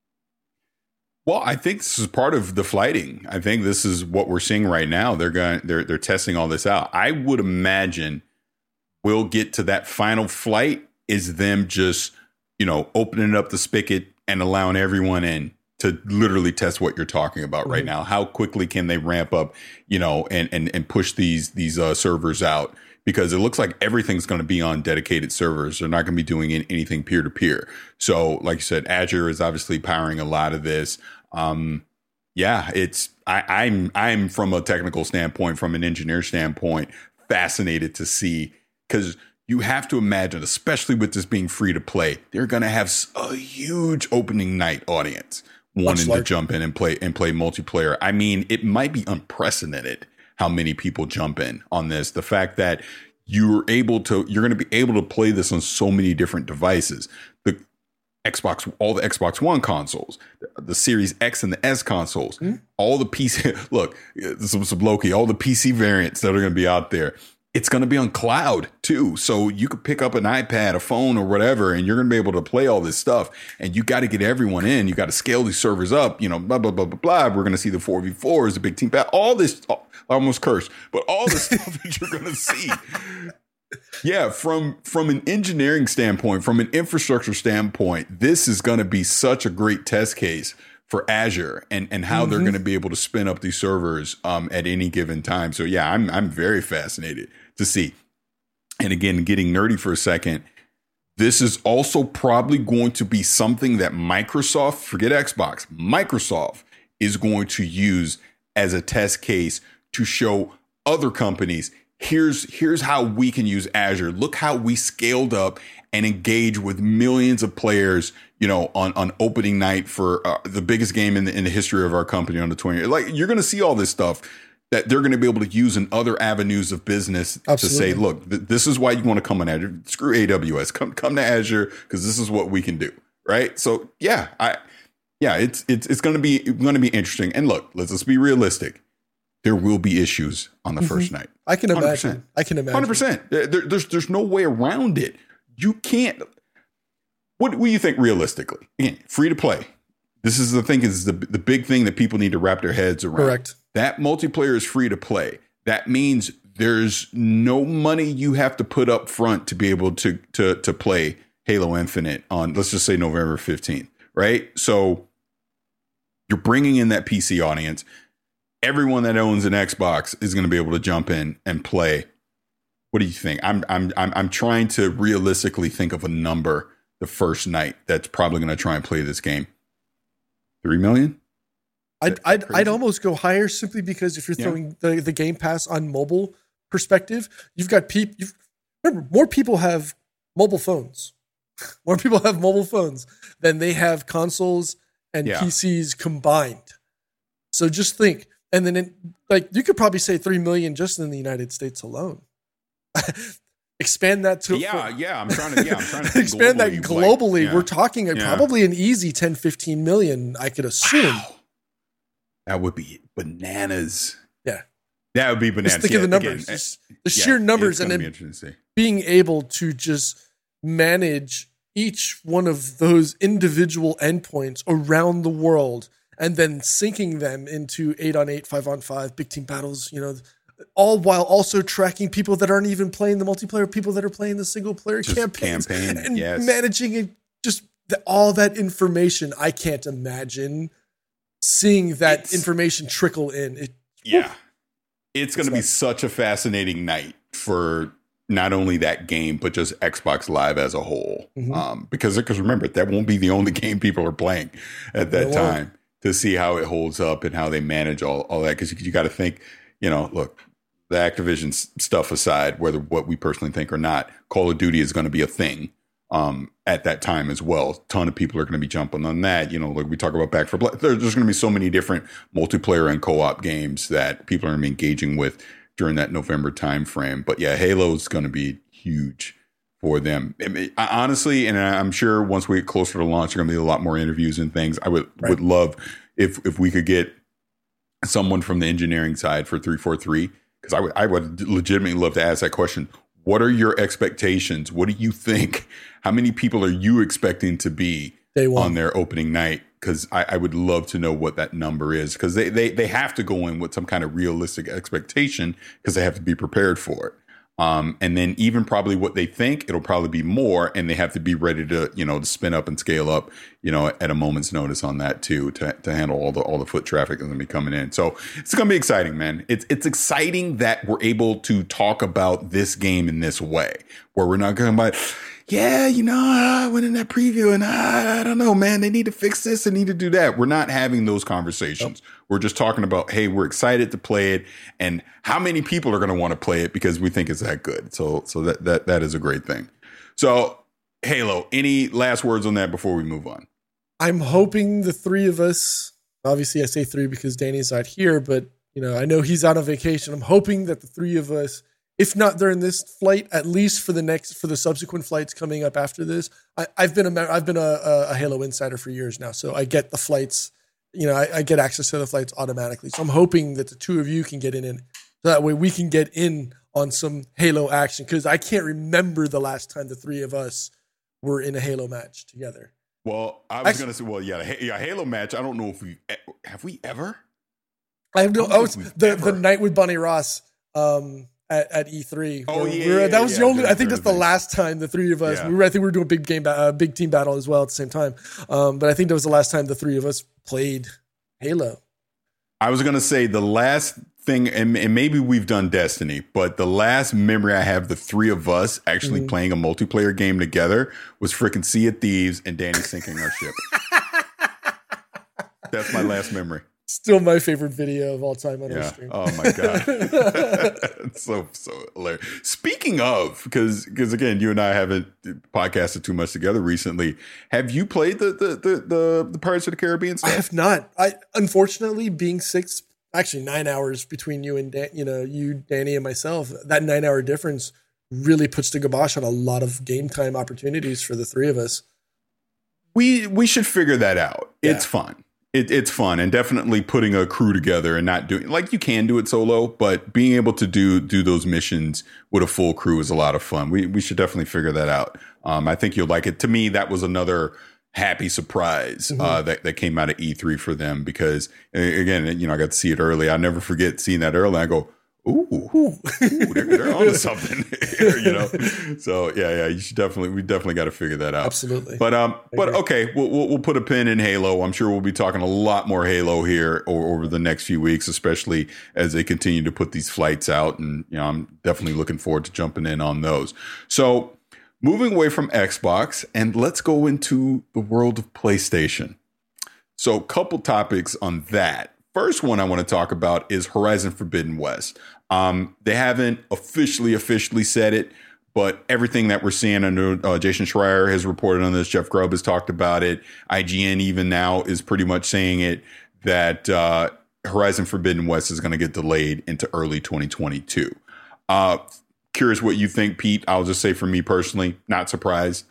Well, I think this is part of the flighting. I think this is what we're seeing right now. They're testing all this out. I would imagine we'll get to that final flight is them just, opening up the spigot and allowing everyone in to literally test what you're talking about right now. How quickly can they ramp up, and push these servers out? Because it looks like everything's going to be on dedicated servers. They're not going to be doing anything peer to peer. So, like you said, Azure is obviously powering a lot of this. I'm from a technical standpoint, from an engineer standpoint, fascinated to see, because you have to imagine, especially with this being free to play, they're going to have a huge opening night audience wanting to jump in and play multiplayer. I mean, it might be unprecedented how many people jump in on this. The fact that you're going to be able to play this on so many different devices. All the Xbox One consoles, the Series X and the S consoles, all the PC. Look, some Loki, all the PC variants that are going to be out there. It's going to be on cloud too. So you could pick up an iPad, a phone, or whatever, and you're going to be able to play all this stuff. And you got to get everyone in. You got to scale these servers up, blah, blah, blah, blah, blah. We're going to see the 4v4s, the big team battle, all this, I almost cursed, but all the stuff that you're going to see. Yeah, from an engineering standpoint, from an infrastructure standpoint, this is going to be such a great test case for Azure and how they're going to be able to spin up these servers at any given time. So yeah, I'm very fascinated to see. and again, getting nerdy for a second, this is also probably going to be something that Microsoft, forget Xbox, Microsoft is going to use as a test case to show other companies, here's how we can use Azure. Look how we scaled up and engage with millions of players, on opening night for the biggest game in the history of our company on the 20. Like, you're going to see all this stuff that they're going to be able to use in other avenues of business. Absolutely. To say, look, this is why you want to come on Azure. Screw AWS. Come to Azure because this is what we can do. Right. So it's going to be interesting. And look, let's be realistic. There will be issues on the first night. I can imagine. 100%. There's no way around it. You can't. What do you think realistically? Again, free to play. This is the thing. Is the big thing that people need to wrap their heads around. Correct. That multiplayer is free to play. That means there's no money you have to put up front to be able to play Halo Infinite on, let's just say, November 15th, right? So you're bringing in that PC audience. Everyone that owns an Xbox is going to be able to jump in and play. What do you think? I'm trying to realistically think of a number the first night that's probably going to try and play this game. 3 million? I'd almost go higher simply because if you're throwing the Game Pass on mobile perspective, you've got people. Remember, more people have mobile phones. More people have mobile phones than they have consoles and PCs combined. So just think, and then you could probably say 3 million just in the United States alone. Expand that to I'm trying to expand that globally. We're talking probably an easy 10, 15 million, I could assume. Wow. That would be bananas. Yeah. That would be bananas. Just think of the numbers. The sheer numbers, and then being able to just manage each one of those individual endpoints around the world and then syncing them into 8-on-8, 5-on-5, big team battles, all while also tracking people that aren't even playing the multiplayer, people that are playing the single player campaigns, and managing it, just all that information. I can't imagine seeing that information trickle in. It's going to be such a fascinating night for not only that game, but just Xbox Live as a whole. Because remember, that won't be the only game people are playing at that time to see how it holds up and how they manage all that. Because you got to think, look, the Activision stuff aside, whether what we personally think or not, Call of Duty is going to be a thing at that time as well. A ton of people are going to be jumping on that. Like we talk about Back 4 Blood. There's going to be so many different multiplayer and co-op games that people are going to be engaging with during that November time frame. But Halo is going to be huge for them. Honestly, and I'm sure once we get closer to launch, there are going to be a lot more interviews and things. I would love if we could get someone from the engineering side for 343, because I would legitimately love to ask that question. What are your expectations? What do you think? How many people are you expecting to be on their opening night? Because I would love to know what that number is, because they have to go in with some kind of realistic expectation because they have to be prepared for it. And then even probably what they think, it'll probably be more, and they have to be ready to, to spin up and scale up, at a moment's notice on that too, to handle all the foot traffic that's going to be coming in. So it's going to be exciting, man. It's exciting that we're able to talk about this game in this way, where we're not going by, I went in that preview and I don't know, man, they need to fix this and need to do that. We're not having those conversations. Nope. We're just talking about, hey, we're excited to play it and how many people are going to want to play it because we think it's that good. So that is a great thing. So Halo, any last words on that before we move on? I'm hoping the three of us, obviously I say three because Danny's not here, but I know he's out on vacation. I'm hoping that the three of us, if not during this flight, at least for the subsequent flights coming up after this. I've been a Halo insider for years now, so I get the flights. I get access to the flights automatically. So I'm hoping that the two of you can get in, so that way we can get in on some Halo action, because I can't remember the last time the three of us were in a Halo match together. Well, I was going to say, Halo match. I don't know if have we ever. I know. The night with Bonnie Ross. At E3. That was the only. I think that's the last time the three of us. I think we were doing a big team battle as well at the same time. But I think that was the last time the three of us played Halo. I was going to say the last thing, and maybe we've done Destiny, but the last memory I have, the three of us actually playing a multiplayer game together, was freaking Sea of Thieves and Danny sinking our ship. That's my last memory. Still my favorite video of all time on our stream. Oh my God. It's so hilarious. Speaking of, because again, you and I haven't podcasted too much together recently. Have you played the Pirates of the Caribbean stuff? I have not. Unfortunately, being 9 hours between you and Danny and myself, that 9 hour difference really puts the kibosh on a lot of game time opportunities for the three of us. We should figure that out. Yeah. It's fun. It's fun, and definitely putting a crew together and not doing, like, you can do it solo, but being able to do those missions with a full crew is a lot of fun. We should definitely figure that out. I think you'll like it. To me, that was another happy surprise that came out of E3 for them, because again, I got to see it early. I'll never forget seeing that early. I go, ooh, they're on to something here, So yeah, we definitely got to figure that out. Absolutely. But okay, we'll put a pin in Halo. I'm sure we'll be talking a lot more Halo here over the next few weeks, especially as they continue to put these flights out. And I'm definitely looking forward to jumping in on those. So moving away from Xbox, and let's go into the world of PlayStation. So a couple topics on that. First one I want to talk about is Horizon Forbidden West. They haven't officially said it, but everything that we're seeing, under Jason Schreier has reported on this. Jeff Grubb has talked about it. IGN even now is pretty much saying it, that Horizon Forbidden West is going to get delayed into early 2022. Curious what you think, Pete. I'll just say, for me personally, not surprised.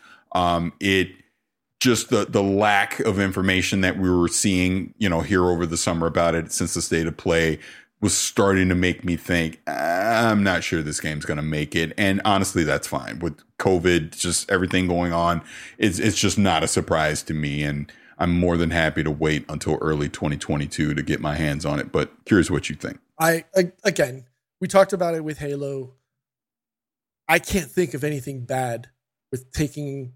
Just the lack of information that we were seeing, here over the summer about it since the state of play was starting to make me think, I'm not sure this game's going to make it. And honestly, that's fine. With COVID, just everything going on, it's just not a surprise to me. And I'm more than happy to wait until early 2022 to get my hands on it. But curious what you think. Again, we talked about it with Halo. I can't think of anything bad with taking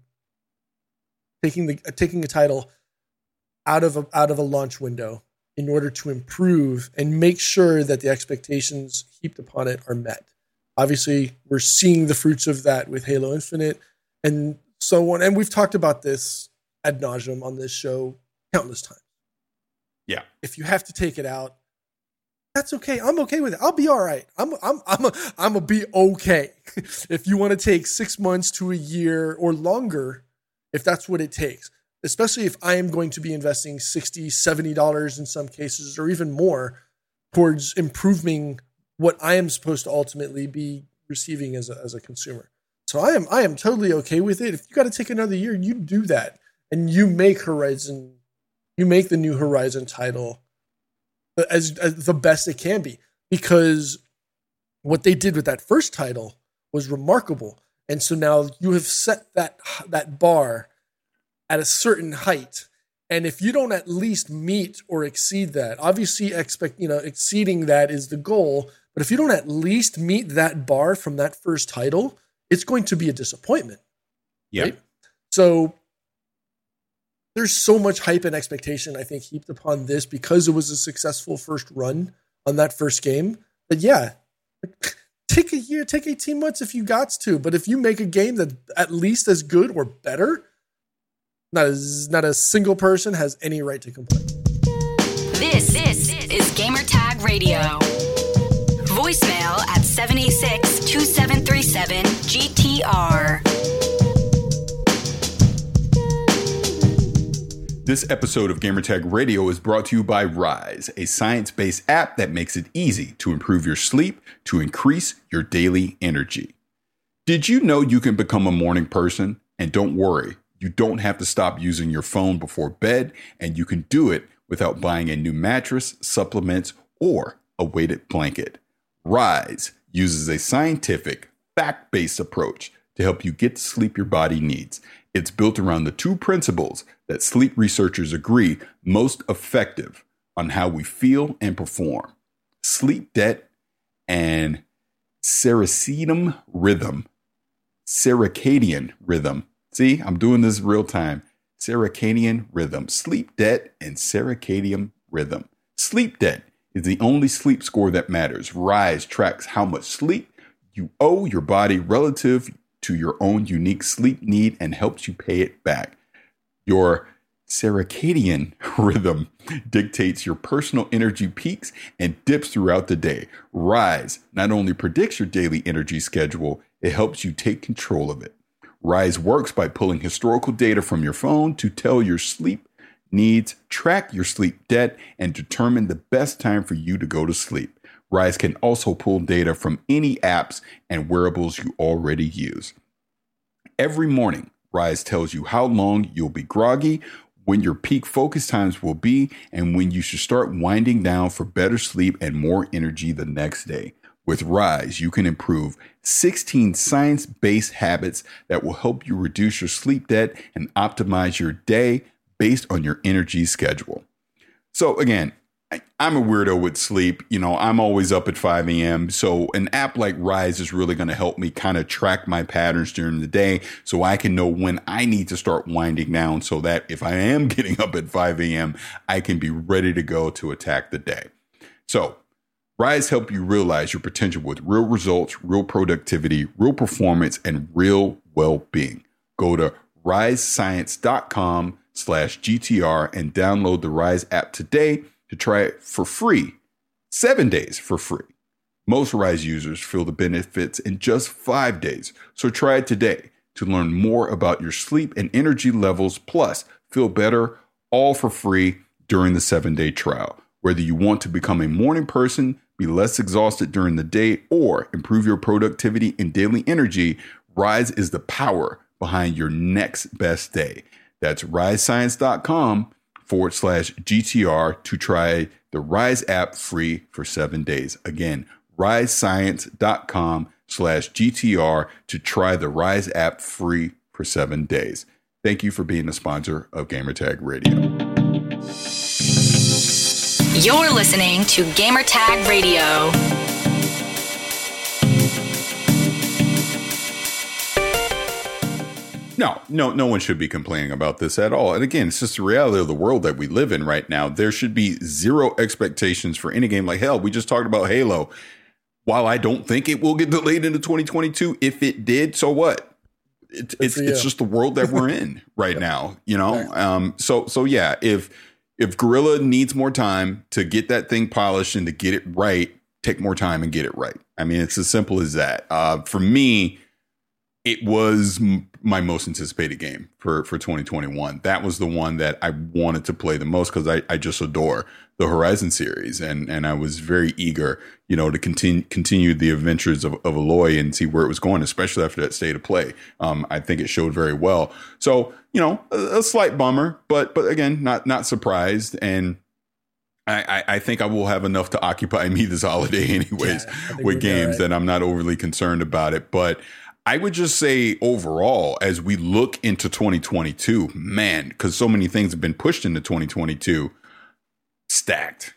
a title out of a launch window in order to improve and make sure that the expectations heaped upon it are met. Obviously, we're seeing the fruits of that with Halo Infinite and so on. And we've talked about this ad nauseum on this show countless times. Yeah. If you have to take it out, that's okay. I'm okay with it. I'll be all right. I'm a be okay. If you want to take 6 months to a year or longer, if that's what it takes, especially if I am going to be investing $60, $70 in some cases, or even more, towards improving what I am supposed to ultimately be receiving as a consumer. So I am totally okay with it. If you got to take another year, you do that, and you make the new Horizon title as the best it can be, because what they did with that first title was remarkable. And so now you have set that bar at a certain height. And if you don't at least meet or exceed that, obviously exceeding that is the goal. But if you don't at least meet that bar from that first title, it's going to be a disappointment. Yeah. Right? So there's so much hype and expectation, I think, heaped upon this because it was a successful first run on that first game. But yeah, take a year, take 18 months if you got to. But if you make a game that at least as good or better, not a single person has any right to complain. This is Gamertag Radio. Voicemail at 786-2737-GTR. This episode of Gamertag Radio is brought to you by Rise, a science-based app that makes it easy to improve your sleep to increase your daily energy. Did you know you can become a morning person? And don't worry, you don't have to stop using your phone before bed, and you can do it without buying a new mattress, supplements, or a weighted blanket. Rise uses a scientific, fact-based approach to help you get the sleep your body needs. It's built around the two principles that sleep researchers agree most effective on how we feel and perform: sleep debt and circadian rhythm. Circadian rhythm. See, I'm doing this real time. Circadian rhythm. Sleep debt and circadian rhythm. Sleep debt is the only sleep score that matters. Rise tracks how much sleep you owe your body relative to your own unique sleep need and helps you pay it back. Your circadian rhythm dictates your personal energy peaks and dips throughout the day. Rise not only predicts your daily energy schedule, it helps you take control of it. Rise works by pulling historical data from your phone to tell your sleep needs, track your sleep debt, and determine the best time for you to go to sleep. Rise can also pull data from any apps and wearables you already use. Every morning, Rise tells you how long you'll be groggy, when your peak focus times will be, and when you should start winding down for better sleep and more energy the next day. With Rise, you can improve 16 science-based habits that will help you reduce your sleep debt and optimize your day based on your energy schedule. So again, I'm a weirdo with sleep. You know, I'm always up at 5 a.m. So an app like Rise is really going to help me kind of track my patterns during the day so I can know when I need to start winding down so that if I am getting up at 5 a.m., I can be ready to go to attack the day. So Rise helps you realize your potential with real results, real productivity, real performance, and real well-being. Go to risescience.com/GTR and download the Rise app today to try it for free, 7 days for free. Most Rise users feel the benefits in just 5 days. So try it today to learn more about your sleep and energy levels, plus feel better, all for free during the 7-day trial. Whether you want to become a morning person, be less exhausted during the day, or improve your productivity and daily energy, Rise is the power behind your next best day. That's risescience.com/GTR to try the Rise app free for 7 days. Again, risescience.com/GTR to try the Rise app free for 7 days. Thank you for being a sponsor of Gamertag Radio. You're listening to Gamertag Radio. No one should be complaining about this at all. And again, it's just the reality of the world that we live in right now. There should be zero expectations for any game. Like, hell, we just talked about Halo. While I don't think it will get delayed into 2022, if it did, so what? It's just the world that we're in right now, you know? So yeah, if Guerrilla needs more time to get that thing polished and to get it right, take more time and get it right. I mean, it's as simple as that. For me, it was my most anticipated game for 2021. That was the one that I wanted to play the most because I just adore the Horizon series. And I was very eager, you know, to continue the adventures of Aloy and see where it was going, especially after that state of play. I think it showed very well. So, you know, a slight bummer, but again, not surprised. And I think I will have enough to occupy me this holiday anyways with games that I'm not overly concerned about it. But I would just say overall, as we look into 2022, man, because so many things have been pushed into 2022, stacked.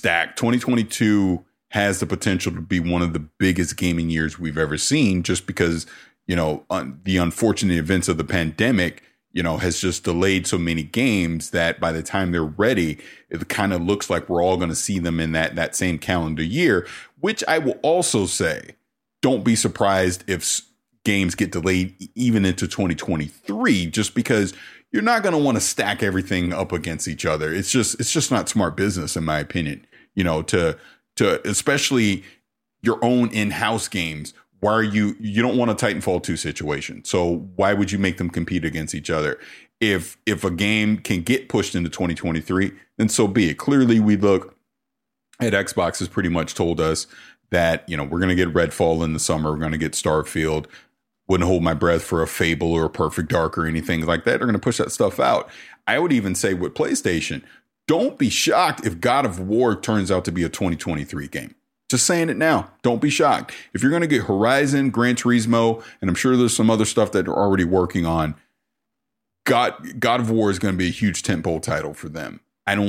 2022 has the potential to be one of the biggest gaming years we've ever seen, just because, you know, the unfortunate events of the pandemic, you know, has just delayed so many games that by the time they're ready, it kind of looks like we're all going to see them in that same calendar year, which I will also say, don't be surprised if games get delayed even into 2023, just because you're not going to want to stack everything up against each other. It's just not smart business, in my opinion, you know, to especially your own in-house games. Why are you don't want a Titanfall 2 situation. So why would you make them compete against each other? If a game can get pushed into 2023, then so be it. Clearly we look at Xbox has pretty much told us that, you know, we're going to get Redfall in the summer. We're going to get Starfield. Wouldn't hold my breath for a Fable or a Perfect Dark or anything like that. They're going to push that stuff out. I would even say with PlayStation, don't be shocked if God of War turns out to be a 2023 game. Just saying it now. Don't be shocked. If you're going to get Horizon, Gran Turismo, and I'm sure there's some other stuff that they're already working on, God of War is going to be a huge tentpole title for them.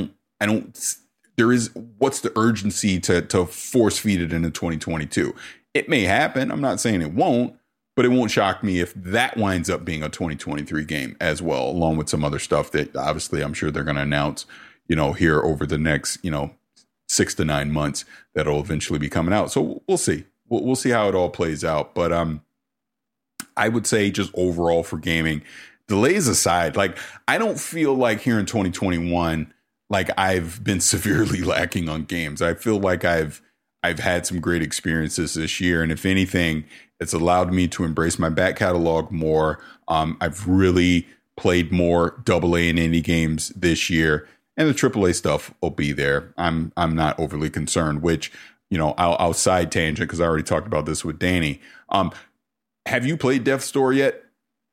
What's the urgency to force feed it into 2022? It may happen. I'm not saying it won't. But it won't shock me if that winds up being a 2023 game as well, along with some other stuff that obviously I'm sure they're going to announce, you know, here over the next, you know, 6 to 9 months that'll eventually be coming out. So we'll see. We'll see how it all plays out. But I would say just overall for gaming, delays aside, like I don't feel like here in 2021, like I've been severely lacking on games. I feel like I've had some great experiences this year. And if anything, it's allowed me to embrace my back catalog more. I've really played more AA and indie games this year, and the AAA stuff will be there. I'm not overly concerned, which, you know, I'll side tangent because I already talked about this with Danny. Have you played Death's Door yet?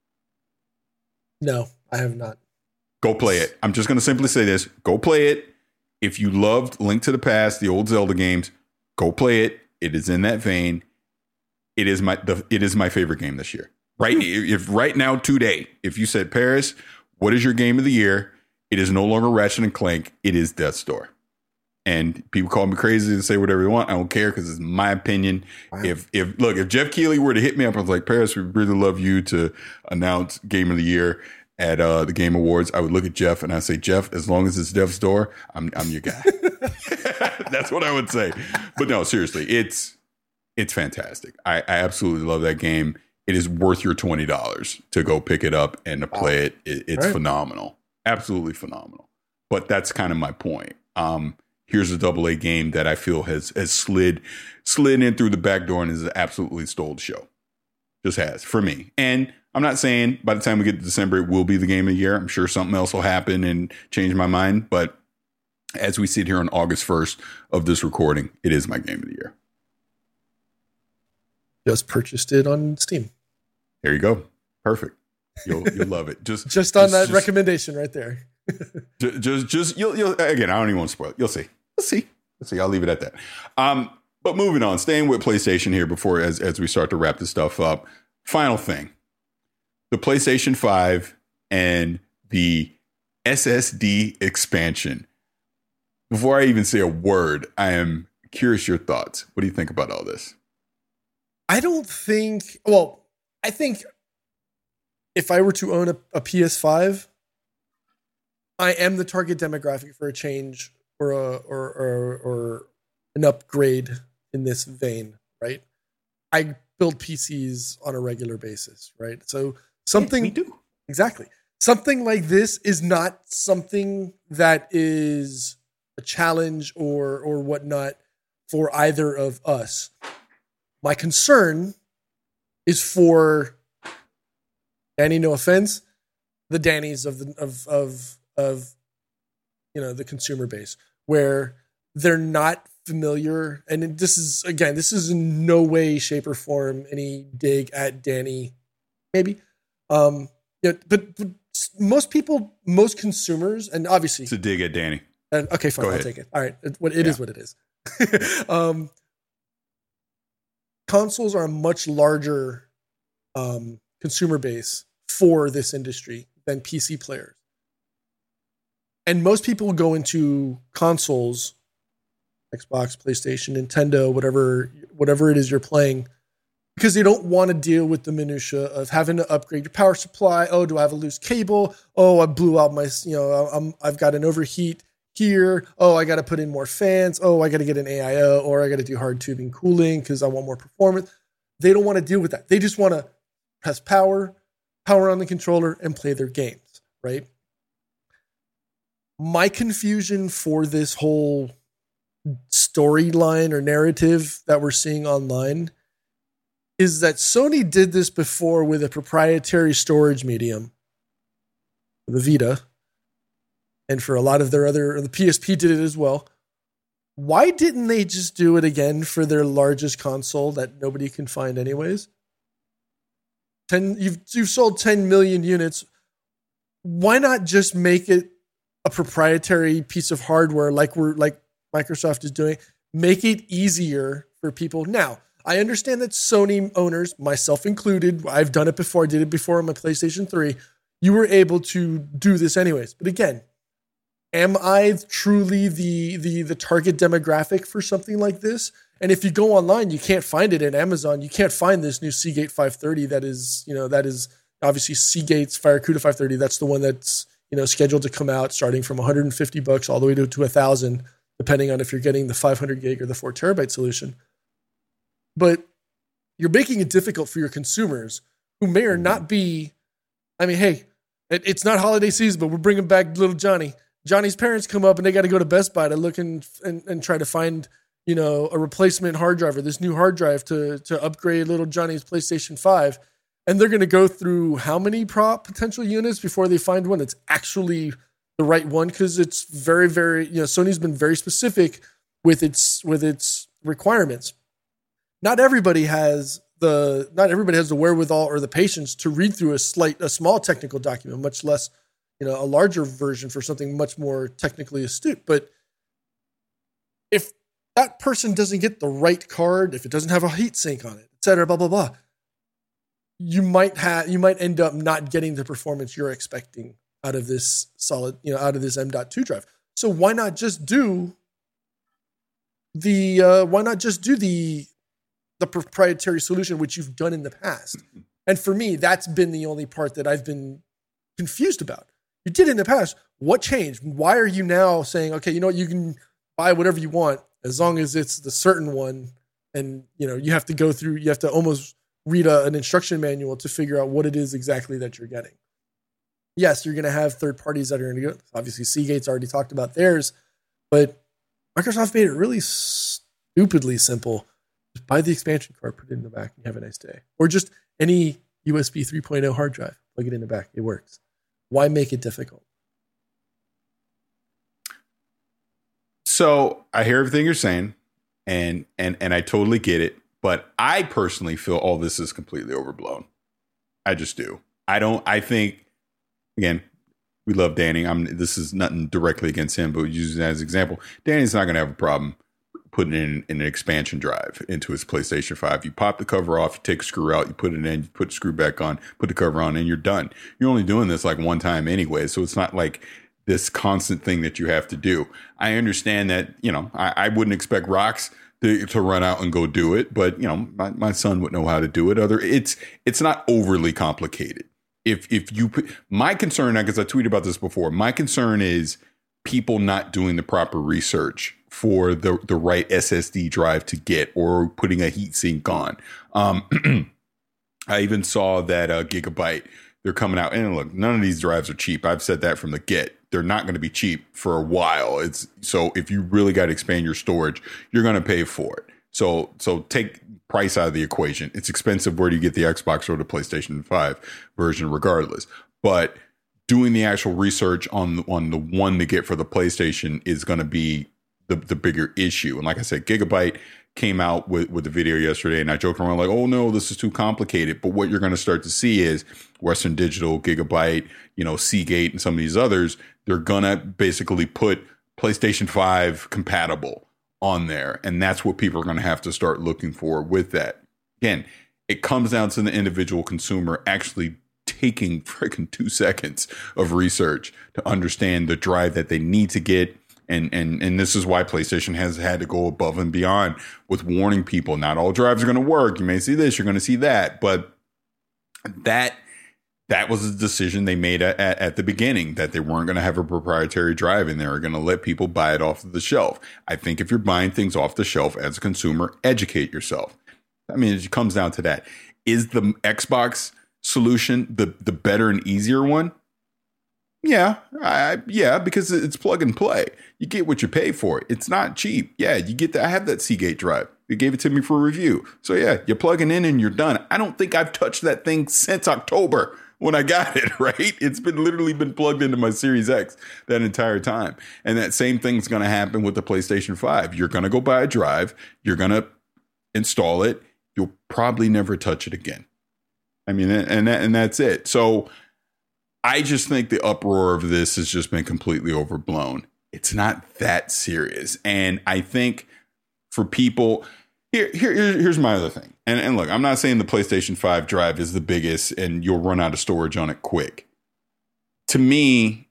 No, I have not. Go play it. I'm just going to simply say this. Go play it. If you loved Link to the Past, the old Zelda games, go play it. It is in that vein. It is my favorite game this year. Right? If right now, today, if you said, Paris, what is your game of the year? It is no longer Ratchet and Clank. It is Death's Door. And people call me crazy and say whatever they want. I don't care because it's my opinion. Wow. If Jeff Keighley were to hit me up, I was like, Paris, we really love you to announce Game of the Year at the Game Awards. I would look at Jeff and I say, Jeff, as long as it's Death's Door, I'm your guy. That's what I would say. But no, seriously, it's fantastic. I absolutely love that game. It is worth your $20 to go pick it up and to play it. It's phenomenal. Absolutely phenomenal. But that's kind of my point. Here's a AA game that I feel has slid in through the back door and has absolutely stole the show. Just has, for me. And I'm not saying by the time we get to December, it will be the game of the year. I'm sure something else will happen and change my mind. But as we sit here on August 1st of this recording, it is my game of the year. Just purchased it on Steam. There you go. Perfect. You'll love it. Just on that recommendation right there. You'll again, I don't even want to spoil it. You'll see. I'll leave it at that. But moving on, staying with PlayStation here before as we start to wrap this stuff up. Final thing. The PlayStation 5 and the SSD expansion. Before I even say a word, I am curious your thoughts. What do you think about all this? I think if I were to own a PS5, I am the target demographic for a change or an upgrade in this vein, right? I build PCs on a regular basis, right? So something we do. Exactly. Something like this is not something that is a challenge or whatnot for either of us. My concern is for Danny, no offense, the Dannys of the consumer base, where they're not familiar. And this is in no way, shape, or form any dig at Danny, maybe. But most people, most consumers, and obviously it's a dig at Danny. Okay, fine, I'll take it. All right, it is what it is. Consoles are a much larger consumer base for this industry than PC players. And most people go into consoles, Xbox, PlayStation, Nintendo, whatever it is you're playing, because they don't want to deal with the minutia of having to upgrade your power supply. Oh, do I have a loose cable? Oh, I blew out my, I've got an overheat here. Oh, I got to put in more fans. Oh, I got to get an AIO, or I got to do hard tubing cooling because I want more performance. They don't want to deal with that. They just want to press power on the controller, and play their games, right? My confusion for this whole storyline or narrative that we're seeing online is that Sony did this before with a proprietary storage medium, the Vita, and for a lot of the PSP did it as well. Why didn't they just do it again for their largest console that nobody can find anyways? You've sold 10 million units. Why not just make it a proprietary piece of hardware like Microsoft is doing? Make it easier for people. Now, I understand that Sony owners, myself included, I've done it before, I did it before on my PlayStation 3, you were able to do this anyways. But again, am I truly the target demographic for something like this? And if you go online, you can't find it in Amazon. You can't find this new Seagate 530 that is obviously Seagate's FireCuda 530. That's the one that's, scheduled to come out starting from $150 all the way to $1,000. depending on if you're getting the 500 gig or the 4 terabyte solution. But you're making it difficult for your consumers who may or not be, I mean, hey, it's not holiday season, but we're bringing back little Johnny. Johnny's parents come up and they got to go to Best Buy to look and try to find, a replacement hard drive or this new hard drive to upgrade little Johnny's PlayStation 5. And they're going to go through how many potential units before they find one that's actually the right one? Because it's very, very, Sony's been very specific with its requirements. Not everybody has the wherewithal or the patience to read through a small technical document, much less, a larger version for something much more technically astute. But if that person doesn't get the right card, if it doesn't have a heat sink on it, et cetera, blah, blah, blah, you might end up not getting the performance you're expecting out of this out of this M.2 drive. So why not just do the proprietary solution, which you've done in the past? And for me, that's been the only part that I've been confused about. You did it in the past. What changed? Why are you now saying, okay, you know what, you can buy whatever you want as long as it's the certain one, and you have to almost read an instruction manual to figure out what it is exactly that you're getting. Yes, you're going to have third parties that are going to go. Obviously, Seagate's already talked about theirs, but Microsoft made it really stupidly simple. Just buy the expansion card, put it in the back, and have a nice day. Or just any USB 3.0 hard drive, plug it in the back. It works. Why make it difficult? So I hear everything you're saying, and I totally get it. But I personally feel all this is completely overblown. I just do. I think, again, we love Danny. This is nothing directly against him, but using it as an example, Danny's not going to have a problem putting in an expansion drive into his PlayStation 5. You pop the cover off, you take a screw out, you put it in, you put the screw back on, put the cover on, and you're done. You're only doing this like one time anyway, so it's not like this constant thing that you have to do. I understand that, I wouldn't expect Rox to run out and go do it, but my son would know how to do it. It's not overly complicated. If you put, my concern, because I tweeted about this before, my concern is people not doing the proper research for the right SSD drive to get, or putting a heatsink on. I even saw that Gigabyte, they're coming out, and look, none of these drives are cheap. I've said that from the get. They're not going to be cheap for a while. So if you really got to expand your storage, you're going to pay for it. So take price out of the equation. It's expensive whether you get the Xbox or the PlayStation 5 version, regardless. But doing the actual research on the one to get for the PlayStation is going to be the bigger issue. And like I said, Gigabyte came out with the video yesterday, and I joked around like, oh no, this is too complicated. But what you're going to start to see is Western Digital, Gigabyte, Seagate, and some of these others, they're going to basically put PlayStation 5 compatible on there. And that's what people are going to have to start looking for with that. Again, it comes down to the individual consumer actually taking freaking 2 seconds of research to understand the drive that they need to get. And this is why PlayStation has had to go above and beyond with warning people. Not all drives are going to work. You may see this, you're going to see that. But that was a decision they made at the beginning, that they weren't going to have a proprietary drive and they were going to let people buy it off of the shelf. I think if you're buying things off the shelf as a consumer, educate yourself. I mean, it comes down to that. Is the Xbox solution the better and easier one? Yeah, because it's plug and play. You get what you pay for. It's not cheap. Yeah, you get that. I have that Seagate drive. They gave it to me for a review. So yeah, you plug it in and you're done. I don't think I've touched that thing since October when I got it, right? It's literally been plugged into my Series X that entire time. And that same thing's going to happen with the PlayStation 5. You're going to go buy a drive. You're going to install it. You'll probably never touch it again. I mean, and that's it. So I just think the uproar of this has just been completely overblown. It's not that serious. And I think for people, here's my other thing. And look, I'm not saying the PlayStation 5 drive is the biggest and you'll run out of storage on it quick. To me,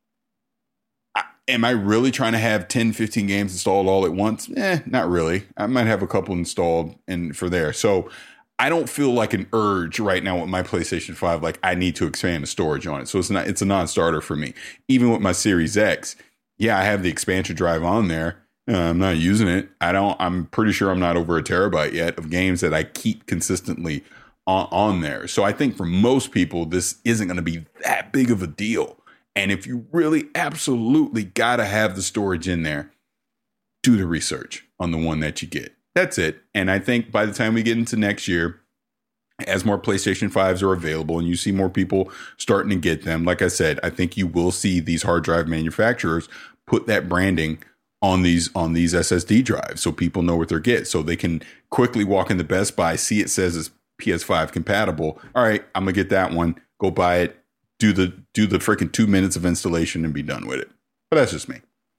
am I really trying to have 10, 15 games installed all at once? Not really. I might have a couple installed and for there. So I don't feel like an urge right now with my PlayStation 5, like I need to expand the storage on it. So it's a non-starter for me. Even with my Series X, yeah, I have the expansion drive on there. I'm not using it. I'm pretty sure I'm not over a terabyte yet of games that I keep consistently on there. So I think for most people, this isn't going to be that big of a deal. And if you really absolutely got to have the storage in there, do the research on the one that you get. That's it. And I think by the time we get into next year, as more PlayStation 5s are available and you see more people starting to get them, like I said, I think you will see these hard drive manufacturers put that branding on these SSD drives so people know what they're getting. So they can quickly walk into Best Buy, see it says it's PS5 compatible. All right, I'm going to get that one. Go buy it. Do the freaking 2 minutes of installation and be done with it. But that's just me.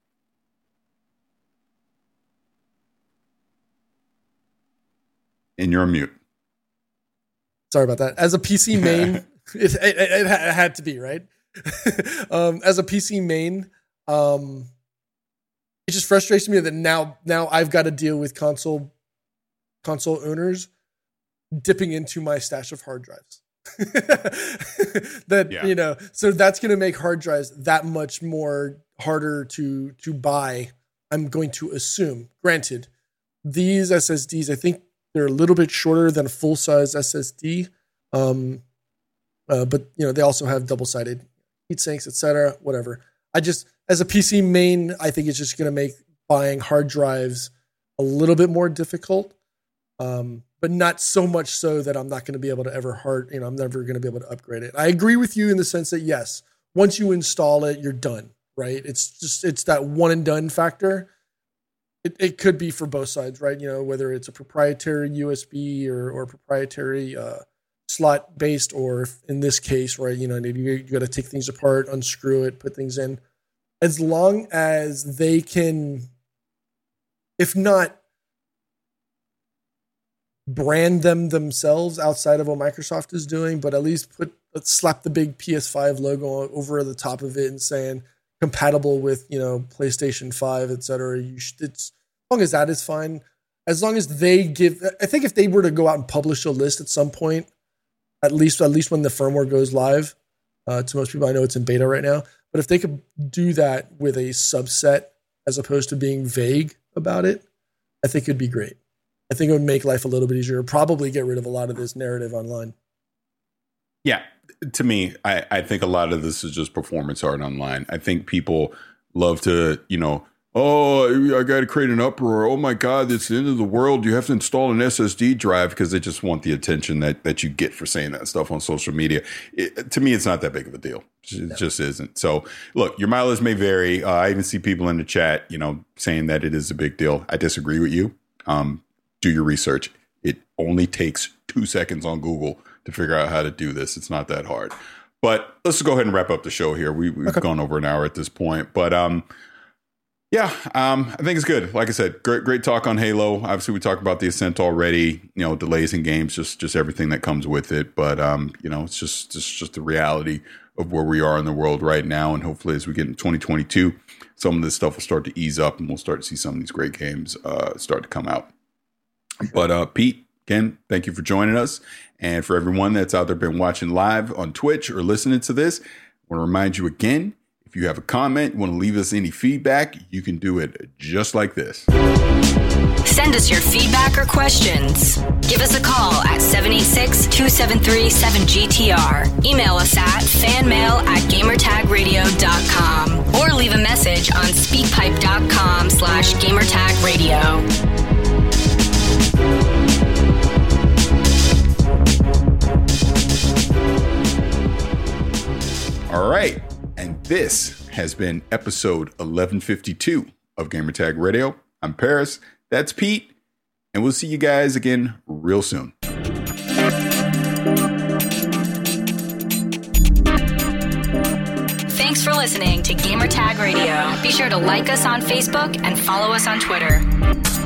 And you're on mute. Sorry about that. As a PC main, it had to be, right? As a PC main, it just frustrates me that now I've got to deal with console owners dipping into my stash of hard drives. So that's going to make hard drives that much more harder to buy. I'm going to assume. Granted, these SSDs, I think they're a little bit shorter than a full size SSD, but they also have double-sided heat sinks, etc. Whatever. As a PC main, I think it's just going to make buying hard drives a little bit more difficult, but not so much so that I'm not going to be able to I'm never going to be able to upgrade it. I agree with you in the sense that yes, once you install it, you're done, right? It's that one and done factor. It could be for both sides, right? Whether it's a proprietary USB or proprietary slot based, or in this case, right? You got to take things apart, unscrew it, put things in. As long as they can, if not brand them themselves outside of what Microsoft is doing, but at least slap the big PS5 logo over the top of it and saying compatible with PlayStation 5, etc. As long as that is fine. As long as they give, I think if they were to go out and publish a list at some point, at least when the firmware goes live, to most people, I know it's in beta right now, but if they could do that with a subset as opposed to being vague about it, I think it'd be great. I think it would make life a little bit easier. Probably get rid of a lot of this narrative online. Yeah. To me, I think a lot of this is just performance art online. I think people love to, I got to create an uproar. Oh my God, it's the end of the world. You have to install an SSD drive because they just want the attention that you get for saying that stuff on social media. To me, it's not that big of a deal. It just isn't. So look, your mileage may vary. I even see people in the chat, saying that it is a big deal. I disagree with you. Do your research. It only takes 2 seconds on Google to figure out how to do this. It's not that hard. But let's go ahead and wrap up the show here. We've gone over an hour at this point. But I think it's good. Like I said, great talk on Halo. Obviously, we talked about the Ascent already. Delays in games, just everything that comes with it. But it's just the reality of where we are in the world right now. And hopefully, as we get into 2022, some of this stuff will start to ease up, and we'll start to see some of these great games start to come out. But Pete, again, thank you for joining us. And for everyone that's out there been watching live on Twitch or listening to this, I want to remind you again, if you have a comment, you want to leave us any feedback, you can do it just like this. Send us your feedback or questions. Give us a call at 786-273-7GTR. Email us at fanmail@gamertagradio.com or leave a message on speakpipe.com/gamertagradio. All right, and this has been episode 1152 of Gamertag Radio. I'm Paris, that's Pete, and we'll see you guys again real soon. Thanks for listening to Gamertag Radio. Be sure to like us on Facebook and follow us on Twitter.